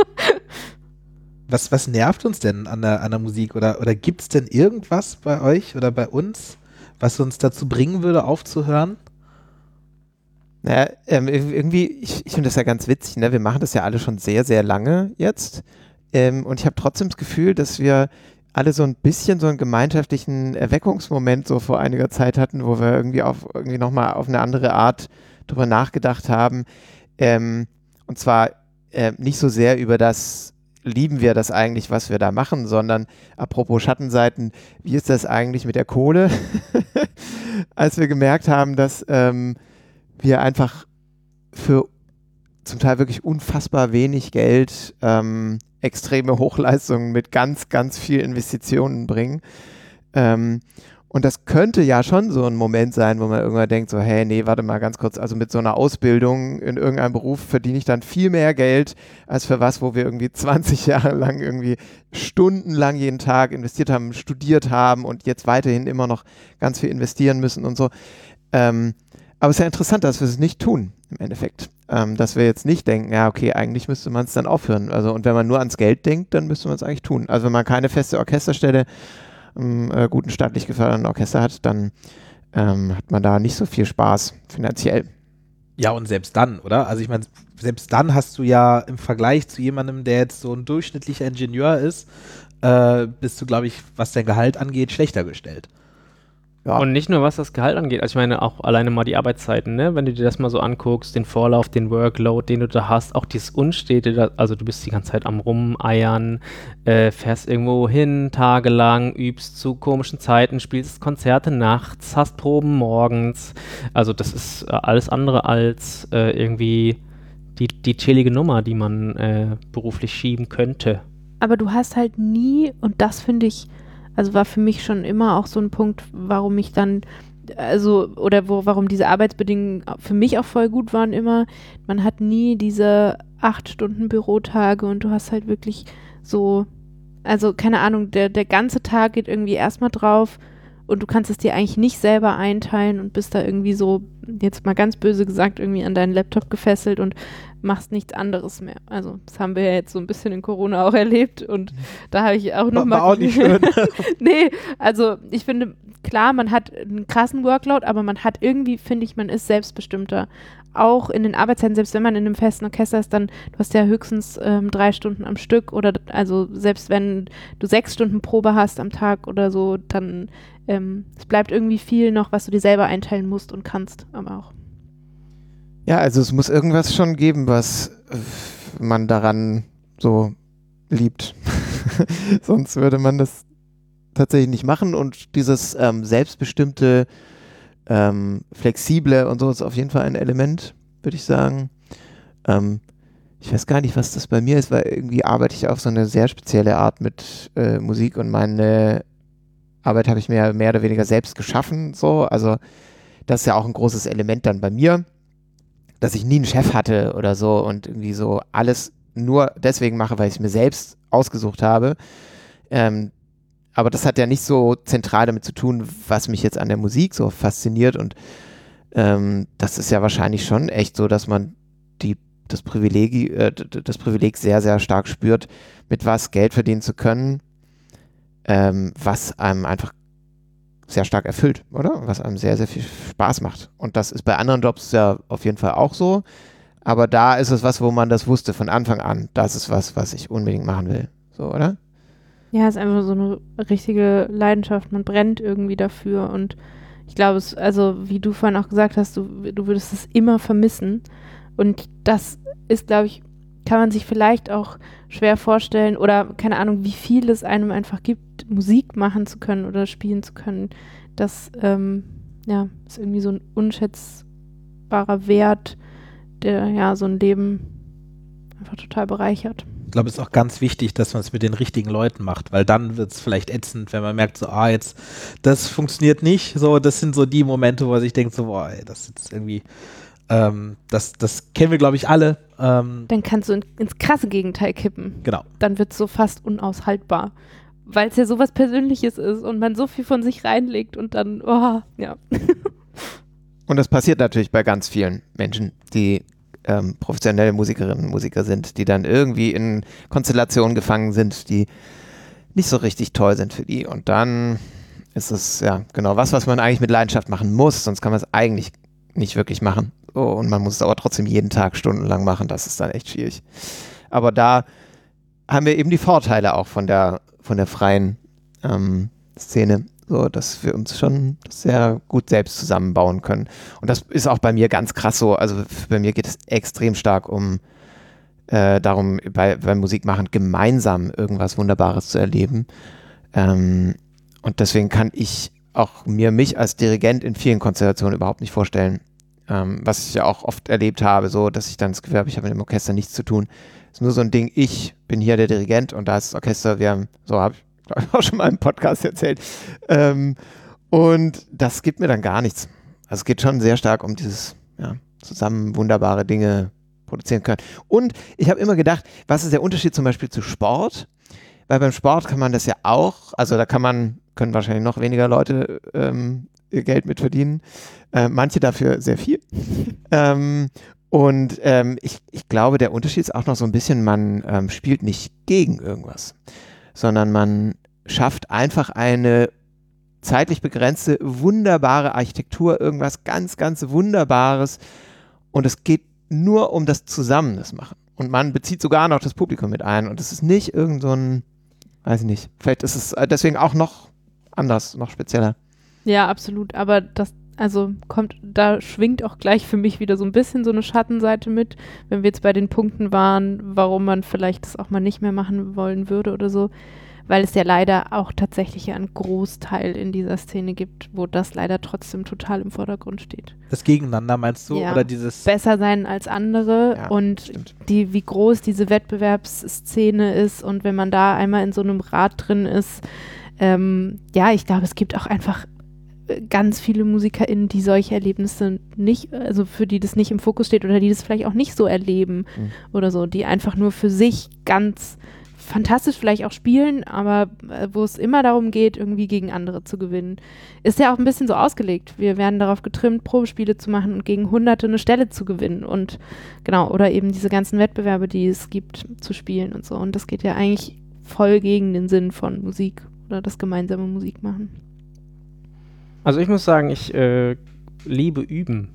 Was, was nervt uns denn an der, an der Musik? Oder, oder gibt es denn irgendwas bei euch oder bei uns, was uns dazu bringen würde, aufzuhören? Naja, ähm, irgendwie, ich, ich finde das ja ganz witzig, ne? Wir machen das ja alle schon sehr, sehr lange jetzt. Ähm, und ich habe trotzdem das Gefühl, dass wir alle so ein bisschen so einen gemeinschaftlichen Erweckungsmoment so vor einiger Zeit hatten, wo wir irgendwie auf irgendwie nochmal auf eine andere Art drüber nachgedacht haben. Ähm, und zwar äh, nicht so sehr über das, lieben wir das eigentlich, was wir da machen, sondern apropos Schattenseiten, wie ist das eigentlich mit der Kohle? Als wir gemerkt haben, dass ähm, wir einfach für zum Teil wirklich unfassbar wenig Geld ähm, extreme Hochleistungen mit ganz, ganz viel Investitionen bringen. Ähm, und das könnte ja schon so ein Moment sein, wo man irgendwann denkt, so, hey, nee, warte mal ganz kurz, also mit so einer Ausbildung in irgendeinem Beruf verdiene ich dann viel mehr Geld, als für was, wo wir irgendwie zwanzig Jahre lang irgendwie stundenlang jeden Tag investiert haben, studiert haben und jetzt weiterhin immer noch ganz viel investieren müssen und so. Ähm, aber es ist ja interessant, dass wir es nicht tun, im Endeffekt. Ähm, dass wir jetzt nicht denken, ja, okay, eigentlich müsste man es dann aufhören. Also, und wenn man nur ans Geld denkt, dann müsste man es eigentlich tun. Also, wenn man keine feste Orchesterstelle im äh, guten staatlich geförderten Orchester hat, dann ähm, hat man da nicht so viel Spaß finanziell. Ja, und selbst dann, oder? Also ich meine, selbst dann hast du ja im Vergleich zu jemandem, der jetzt so ein durchschnittlicher Ingenieur ist, äh, bist du, glaube ich, was dein Gehalt angeht, schlechter gestellt. Ja. Und nicht nur was das Gehalt angeht, also ich meine auch alleine mal die Arbeitszeiten, ne? Wenn du dir das mal so anguckst, den Vorlauf, den Workload, den du da hast, auch dieses Unstete, da, also du bist die ganze Zeit am Rumeiern, äh, fährst irgendwo hin, tagelang, übst zu komischen Zeiten, spielst Konzerte nachts, hast Proben morgens, also das ist äh, alles andere als äh, irgendwie die, die chillige Nummer, die man äh, beruflich schieben könnte. Aber du hast halt nie, und das finde ich, also war für mich schon immer auch so ein Punkt, warum ich dann, also, oder wo, warum diese Arbeitsbedingungen für mich auch voll gut waren immer, man hat nie diese acht Stunden Bürotage und du hast halt wirklich so, also keine Ahnung, der, der ganze Tag geht irgendwie erstmal drauf und du kannst es dir eigentlich nicht selber einteilen und bist da irgendwie so, jetzt mal ganz böse gesagt, irgendwie an deinen Laptop gefesselt und machst nichts anderes mehr. Also das haben wir ja jetzt so ein bisschen in Corona auch erlebt und da habe ich auch noch War, mal... war auch nicht schön. Nee, also ich finde, klar, man hat einen krassen Workload, aber man hat irgendwie, finde ich, man ist selbstbestimmter. Auch in den Arbeitszeiten, selbst wenn man in einem festen Orchester ist, dann, du hast ja höchstens ähm, drei Stunden am Stück oder also selbst wenn du sechs Stunden Probe hast am Tag oder so, dann ähm, es bleibt irgendwie viel noch, was du dir selber einteilen musst und kannst, aber auch. Ja, also es muss irgendwas schon geben, was äh, man daran so liebt. Sonst würde man das tatsächlich nicht machen und dieses ähm, selbstbestimmte, ähm, flexible und so ist auf jeden Fall ein Element, würde ich sagen. Ähm, ich weiß gar nicht, was das bei mir ist, weil irgendwie arbeite ich auf so eine sehr spezielle Art mit äh, Musik und meine Arbeit habe ich mir mehr oder weniger selbst geschaffen, so, also das ist ja auch ein großes Element dann bei mir, dass ich nie einen Chef hatte oder so und irgendwie so alles nur deswegen mache, weil ich es mir selbst ausgesucht habe. Ähm, aber das hat ja nicht so zentral damit zu tun, was mich jetzt an der Musik so fasziniert und ähm, das ist ja wahrscheinlich schon echt so, dass man die, das Privileg, äh, das Privileg sehr, sehr stark spürt, mit was Geld verdienen zu können, ähm, was einem einfach sehr stark erfüllt, oder? Was einem sehr, sehr viel Spaß macht. Und das ist bei anderen Jobs ja auf jeden Fall auch so. Aber da ist es was, wo man das wusste von Anfang an. Das ist was, was ich unbedingt machen will. So, oder? Ja, es ist einfach so eine richtige Leidenschaft. Man brennt irgendwie dafür und ich glaube, es, also wie du vorhin auch gesagt hast, du, du würdest es immer vermissen. Und das ist, glaube ich, kann man sich vielleicht auch schwer vorstellen oder keine Ahnung, wie viel es einem einfach gibt, Musik machen zu können oder spielen zu können. Das ähm, ja, ist irgendwie so ein unschätzbarer Wert, der ja so ein Leben einfach total bereichert. Ich glaube, es ist auch ganz wichtig, dass man es mit den richtigen Leuten macht, weil dann wird es vielleicht ätzend, wenn man merkt, so, ah, jetzt, das funktioniert nicht. So, das sind so die Momente, wo man sich denkt, so, boah, ey, das ist jetzt irgendwie, ähm, das, das kennen wir, glaube ich, alle. Ähm, Dann kannst du in, ins krasse Gegenteil kippen. genau. Dann wird es so fast unaushaltbar, weil es ja sowas Persönliches ist und man so viel von sich reinlegt und dann, oh, ja. Und das passiert natürlich bei ganz vielen Menschen, die ähm, professionelle Musikerinnen und Musiker sind, die dann irgendwie in Konstellationen gefangen sind, die nicht so richtig toll sind für die. Und dann ist es ja genau was, was man eigentlich mit Leidenschaft machen muss, sonst kann man es eigentlich nicht wirklich machen. Oh, und man muss es aber trotzdem jeden Tag stundenlang machen, das ist dann echt schwierig. Aber da haben wir eben die Vorteile auch von der, von der freien ähm, Szene, so dass wir uns schon sehr gut selbst zusammenbauen können. Und das ist auch bei mir ganz krass so. Also bei mir geht es extrem stark um äh, darum, bei, beim Musikmachen gemeinsam irgendwas Wunderbares zu erleben. Ähm, und deswegen kann ich auch mir mich als Dirigent in vielen Konstellationen überhaupt nicht vorstellen, ähm, was ich ja auch oft erlebt habe, so dass ich dann das Gefühl habe, ich habe mit dem Orchester nichts zu tun. Es ist nur so ein Ding, ich bin hier der Dirigent und da ist das Orchester, wir haben, so habe ich glaube ich auch schon mal im Podcast erzählt. Ähm, und das gibt mir dann gar nichts. Also es geht schon sehr stark um dieses, ja, zusammen wunderbare Dinge produzieren können. Und ich habe immer gedacht, was ist der Unterschied zum Beispiel zu Sport? Weil beim Sport kann man das ja auch, also da kann man, können wahrscheinlich noch weniger Leute ähm, ihr Geld mit verdienen. Äh, manche dafür sehr viel. ähm, und ähm, ich, ich glaube, der Unterschied ist auch noch so ein bisschen, man ähm, spielt nicht gegen irgendwas, sondern man schafft einfach eine zeitlich begrenzte, wunderbare Architektur, irgendwas ganz, ganz Wunderbares und es geht nur um das Zusammen das machen. Und man bezieht sogar noch das Publikum mit ein und es ist nicht irgend so ein, weiß ich nicht, vielleicht ist es deswegen auch noch anders, noch spezieller. Ja, absolut. Aber das, also kommt, da schwingt auch gleich für mich wieder so ein bisschen so eine Schattenseite mit, wenn wir jetzt bei den Punkten waren, warum man vielleicht das auch mal nicht mehr machen wollen würde oder so. Weil es ja leider auch tatsächlich ja einen Großteil in dieser Szene gibt, wo das leider trotzdem total im Vordergrund steht. Das Gegeneinander meinst du? Ja. Oder dieses... Besser sein als andere Ja, und stimmt. die, wie groß diese Wettbewerbsszene ist und wenn man da einmal in so einem Rad drin ist, ähm, ja, ich glaube, es gibt auch einfach äh, ganz viele MusikerInnen, die solche Erlebnisse nicht, also für die das nicht im Fokus steht oder die das vielleicht auch nicht so erleben Mhm. oder so, die einfach nur für sich ganz fantastisch vielleicht auch spielen, aber äh, wo es immer darum geht, irgendwie gegen andere zu gewinnen. Ist ja auch ein bisschen so ausgelegt. Wir werden darauf getrimmt, Probespiele zu machen und gegen Hunderte eine Stelle zu gewinnen und genau, oder eben diese ganzen Wettbewerbe, die es gibt, zu spielen und so. Und das geht ja eigentlich voll gegen den Sinn von Musik oder das gemeinsame Musik machen. Also ich muss sagen, ich äh, liebe Üben.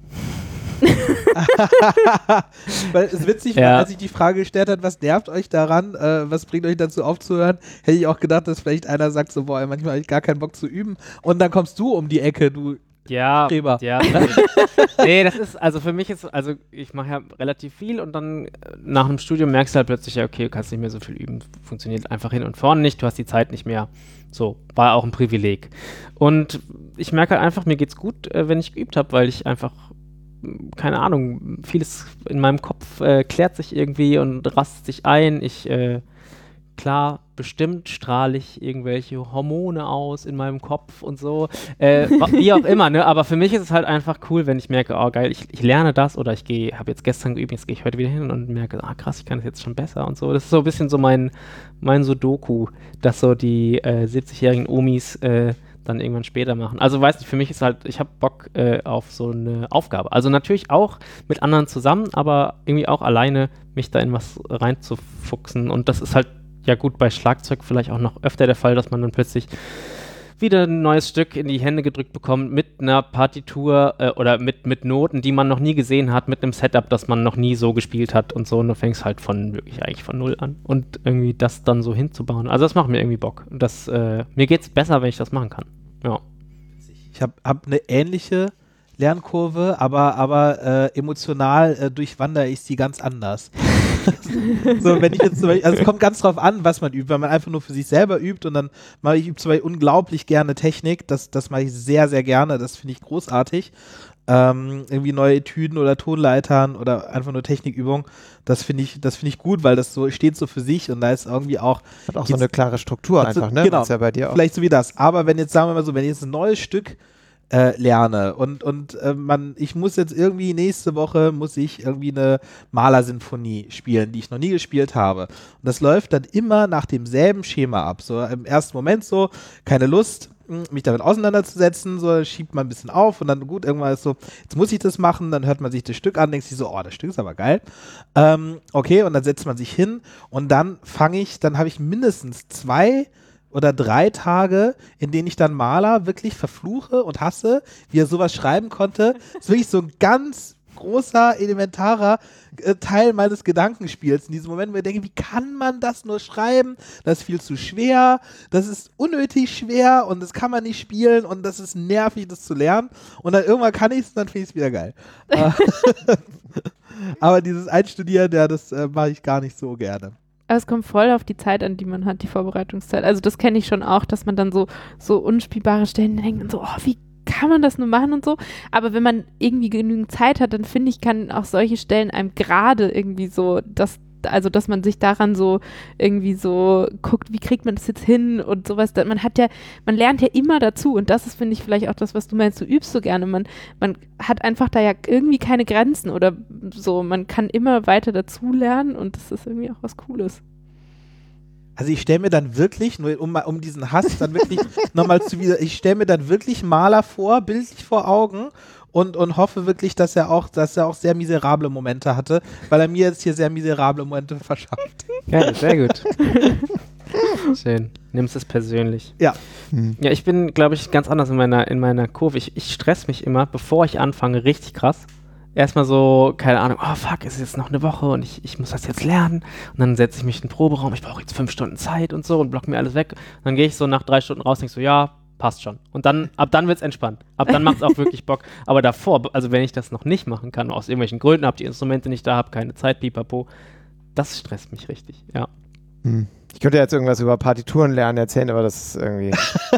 Weil es ist witzig, Ja. weil als ich die Frage gestellt habe, was nervt euch daran, äh, was bringt euch dazu aufzuhören, hätte ich auch gedacht, dass vielleicht einer sagt so, boah, manchmal habe ich gar keinen Bock zu üben und dann kommst du um die Ecke, du Ja, Streber. ja. Nee, das ist, also für mich ist, also ich mache ja relativ viel und dann äh, nach einem Studium merkst du halt plötzlich, ja, okay, du kannst nicht mehr so viel üben, funktioniert einfach hin und vorne nicht, du hast die Zeit nicht mehr. So, war auch ein Privileg. Und ich merke halt einfach, mir geht's gut, äh, wenn ich geübt habe, weil ich einfach, mh, keine Ahnung, vieles in meinem Kopf äh, klärt sich irgendwie und rastet sich ein. Ich, äh, klar, bestimmt strahle ich irgendwelche Hormone aus in meinem Kopf und so, äh, wa- wie auch immer, ne? Aber für mich ist es halt einfach cool, wenn ich merke, oh geil, ich, ich lerne das oder ich gehe, habe jetzt gestern geübt, jetzt gehe ich heute wieder hin und merke, ah krass, ich kann das jetzt schon besser und so. Das ist so ein bisschen so mein, mein Sudoku, dass so die äh, siebzigjährigen Omis äh, dann irgendwann später machen. Also weiß nicht, für mich ist halt, ich habe Bock äh, auf so eine Aufgabe. Also natürlich auch mit anderen zusammen, aber irgendwie auch alleine mich da in was reinzufuchsen und das ist halt ja gut, bei Schlagzeug vielleicht auch noch öfter der Fall, dass man dann plötzlich wieder ein neues Stück in die Hände gedrückt bekommt mit einer Partitur äh, oder mit, mit Noten, die man noch nie gesehen hat, mit einem Setup, das man noch nie so gespielt hat und so und du fängst halt von wirklich eigentlich von null an und irgendwie das dann so hinzubauen. Also das macht mir irgendwie Bock. Das, äh, mir geht's besser, wenn ich das machen kann. Ja. Ich habe hab eine ähnliche Lernkurve, aber, aber äh, emotional äh, durchwandere ich sie ganz anders. So, wenn ich jetzt zum Beispiel, also es kommt ganz drauf an, was man übt, wenn man einfach nur für sich selber übt und dann mache ich übe zum Beispiel unglaublich gerne Technik, das, das mache ich sehr, sehr gerne, das finde ich großartig. Ähm, irgendwie neue Etüden oder Tonleitern oder einfach nur Technikübung, das finde ich, das finde ich gut, weil das so steht so für sich und da ist irgendwie auch Hat auch so eine klare Struktur Also, einfach, ne? genau. Was ja bei dir auch. vielleicht so wie das. Aber wenn jetzt, sagen wir mal so, wenn ich jetzt ein neues Stück äh, lerne und, und äh, man, ich muss jetzt irgendwie nächste Woche muss ich irgendwie eine Malersinfonie spielen, die ich noch nie gespielt habe. Und das läuft dann immer nach demselben Schema ab. So im ersten Moment so, keine Lust, mh, mich damit auseinanderzusetzen, so schiebt man ein bisschen auf und dann gut, irgendwann ist so, jetzt muss ich das machen, dann hört man sich das Stück an, denkt sich so, oh, das Stück ist aber geil. Ähm, okay, und dann setzt man sich hin und dann fange ich, dann habe ich mindestens zwei oder drei Tage, in denen ich dann Maler wirklich verfluche und hasse, wie er sowas schreiben konnte. Das ist wirklich so ein ganz großer, elementarer äh, Teil meines Gedankenspiels. In diesem Moment, wo ich denke, wie kann man das nur schreiben? Das ist viel zu schwer, das ist unnötig schwer und das kann man nicht spielen und das ist nervig, das zu lernen. Und dann irgendwann kann ich es und dann finde ich es wieder geil. Äh, Aber dieses Einstudieren, ja, das äh, mache ich gar nicht so gerne. Aber es kommt voll auf die Zeit an, die man hat, die Vorbereitungszeit. Also das kenne ich schon auch, dass man dann so, so unspielbare Stellen denkt und so, oh, wie kann man das nur machen und so. Aber wenn man irgendwie genügend Zeit hat, dann finde ich, kann auch solche Stellen einem gerade irgendwie so, das, also dass man sich daran so irgendwie so guckt, wie kriegt man das jetzt hin und sowas. Da- Man hat ja, man lernt ja immer dazu und das ist, finde ich, vielleicht auch das, was du meinst, du übst so gerne. Man, man hat einfach da ja irgendwie keine Grenzen oder so. Man kann immer weiter dazu lernen und das ist irgendwie auch was Cooles. Also ich stelle mir dann wirklich, nur um, mal- um diesen Hass dann wirklich nochmal zu wieder, ich stelle mir dann wirklich Maler vor, bildlich vor Augen und, und hoffe wirklich, dass er auch, dass er auch sehr miserable Momente hatte, weil er mir jetzt hier sehr miserable Momente verschafft. Geil, sehr gut. Schön. Nimmst es persönlich. Ja. Hm. Ja, ich bin, glaube ich, ganz anders in meiner, in meiner Kurve. Ich, ich stress mich immer, bevor ich anfange, richtig krass. Erstmal so, keine Ahnung, oh fuck, es ist jetzt noch eine Woche und ich, ich muss das jetzt lernen. Und dann setze ich mich in den Proberaum, ich brauche jetzt fünf Stunden Zeit und so und block mir alles weg. Und dann gehe ich so nach drei Stunden raus und denke so, ja, passt schon. Und dann, ab dann wird's entspannt. Ab dann macht's auch wirklich Bock. Aber davor, also wenn ich das noch nicht machen kann, aus irgendwelchen Gründen, hab die Instrumente nicht da, hab keine Zeit, pipapo, das stresst mich richtig, ja. Hm. Ich könnte jetzt irgendwas über Partituren lernen erzählen, aber das ist irgendwie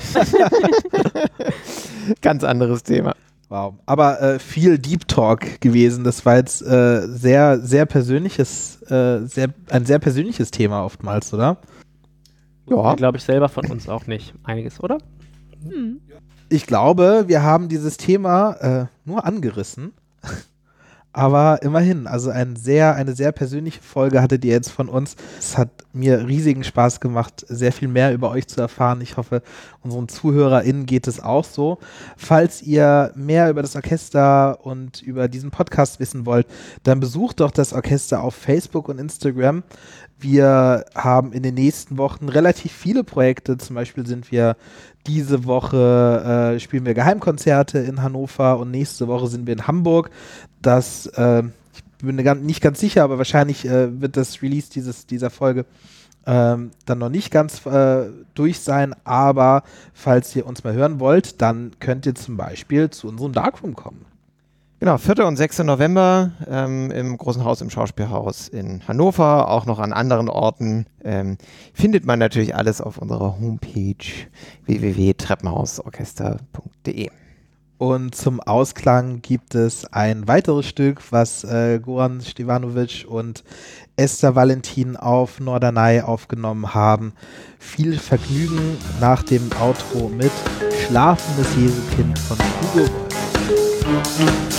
ganz anderes Thema. Wow. Aber äh, viel Deep Talk gewesen. Das war jetzt äh, sehr, sehr persönliches, äh, sehr, ein sehr persönliches Thema oftmals, oder? Ja. Glaube ich selber von uns auch nicht. Einiges, oder? Hm. Ich glaube, wir haben dieses Thema äh, nur angerissen. Aber immerhin, also ein sehr, eine sehr persönliche Folge hattet ihr jetzt von uns. Es hat mir riesigen Spaß gemacht, sehr viel mehr über euch zu erfahren. Ich hoffe, unseren ZuhörerInnen geht es auch so. Falls ihr mehr über das Orchester und über diesen Podcast wissen wollt, dann besucht doch das Orchester auf Facebook und Instagram. Wir haben in den nächsten Wochen relativ viele Projekte. Zum Beispiel sind wir diese Woche, äh, spielen wir Geheimkonzerte in Hannover und nächste Woche sind wir in Hamburg. Das, äh, ich bin nicht ganz sicher, aber wahrscheinlich äh, wird das Release dieses, dieser Folge ähm, dann noch nicht ganz äh, durch sein. Aber falls ihr uns mal hören wollt, dann könnt ihr zum Beispiel zu unserem Darkroom kommen. Genau, vierter und sechster November ähm, im Großen Haus im Schauspielhaus in Hannover, auch noch an anderen Orten. Ähm, findet man natürlich alles auf unserer Homepage w w w punkt treppenhausorchester punkt de. Und zum Ausklang gibt es ein weiteres Stück, was äh, Goran Stevanovic und Esther Valentin auf Norderney aufgenommen haben. Viel Vergnügen nach dem Outro mit Schlafendes Jesukind von Hugo Wolf.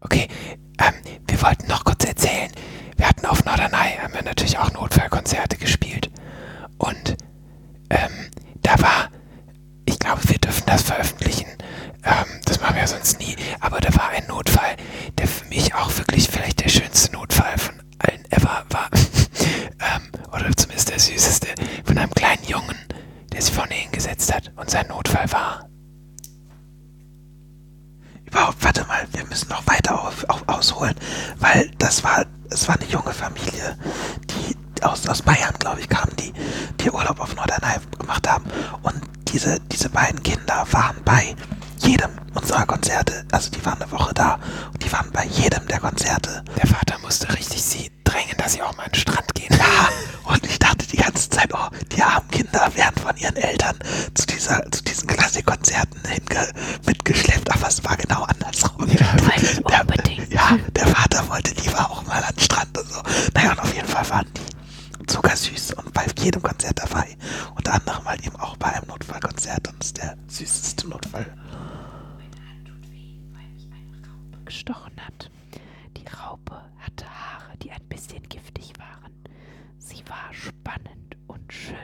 Okay, ähm, wir wollten noch kurz erzählen, wir hatten auf Norderney, haben wir natürlich auch Notfallkonzerte gespielt. Und ähm, da war, ich glaube, wir dürfen das veröffentlichen, ähm, das machen wir sonst nie, aber da war ein Notfall, der für mich auch wirklich vielleicht der schönste Notfall von allen ever war. ähm, oder zumindest der süßeste, von einem kleinen Jungen, der sich vorne hingesetzt hat und sein Notfall war. Überhaupt, warte mal, wir müssen noch weiter auf, auf, ausholen, weil das war, es war eine junge Familie, die aus, aus Bayern, glaube ich, kamen, die, die Urlaub auf Norderney gemacht haben. Und diese, diese beiden Kinder waren bei jedem unserer Konzerte, also die waren eine Woche da und die waren bei jedem der Konzerte. Der Vater musste richtig sie drängen, dass sie auch mal an den Strand gehen. Ja, und ich dachte die ganze Zeit, oh, die armen Kinder werden von ihren Eltern zu, dieser, zu diesen Klassikkonzerten hinge mitgeschleppt, aber es war genau andersrum. Ja, der, ja, der Vater wollte lieber auch mal an den Strand und so. Naja, und auf jeden Fall waren die zuckersüß und bei jedem Konzert dabei. Unter anderem halt eben auch bei einem Notfallkonzert und das ist der süßeste Notfall. Gestochen hat. Die Raupe hatte Haare, die ein bisschen giftig waren. Sie war spannend und schön.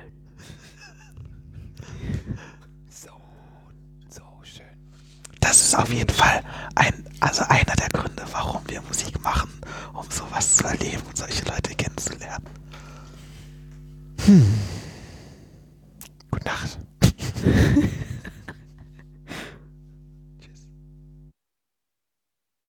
So, so schön. Das ist auf jeden Fall ein, also einer der Gründe, warum wir Musik machen, um sowas zu erleben und solche Leute kennenzulernen. Hm. Gute Nacht.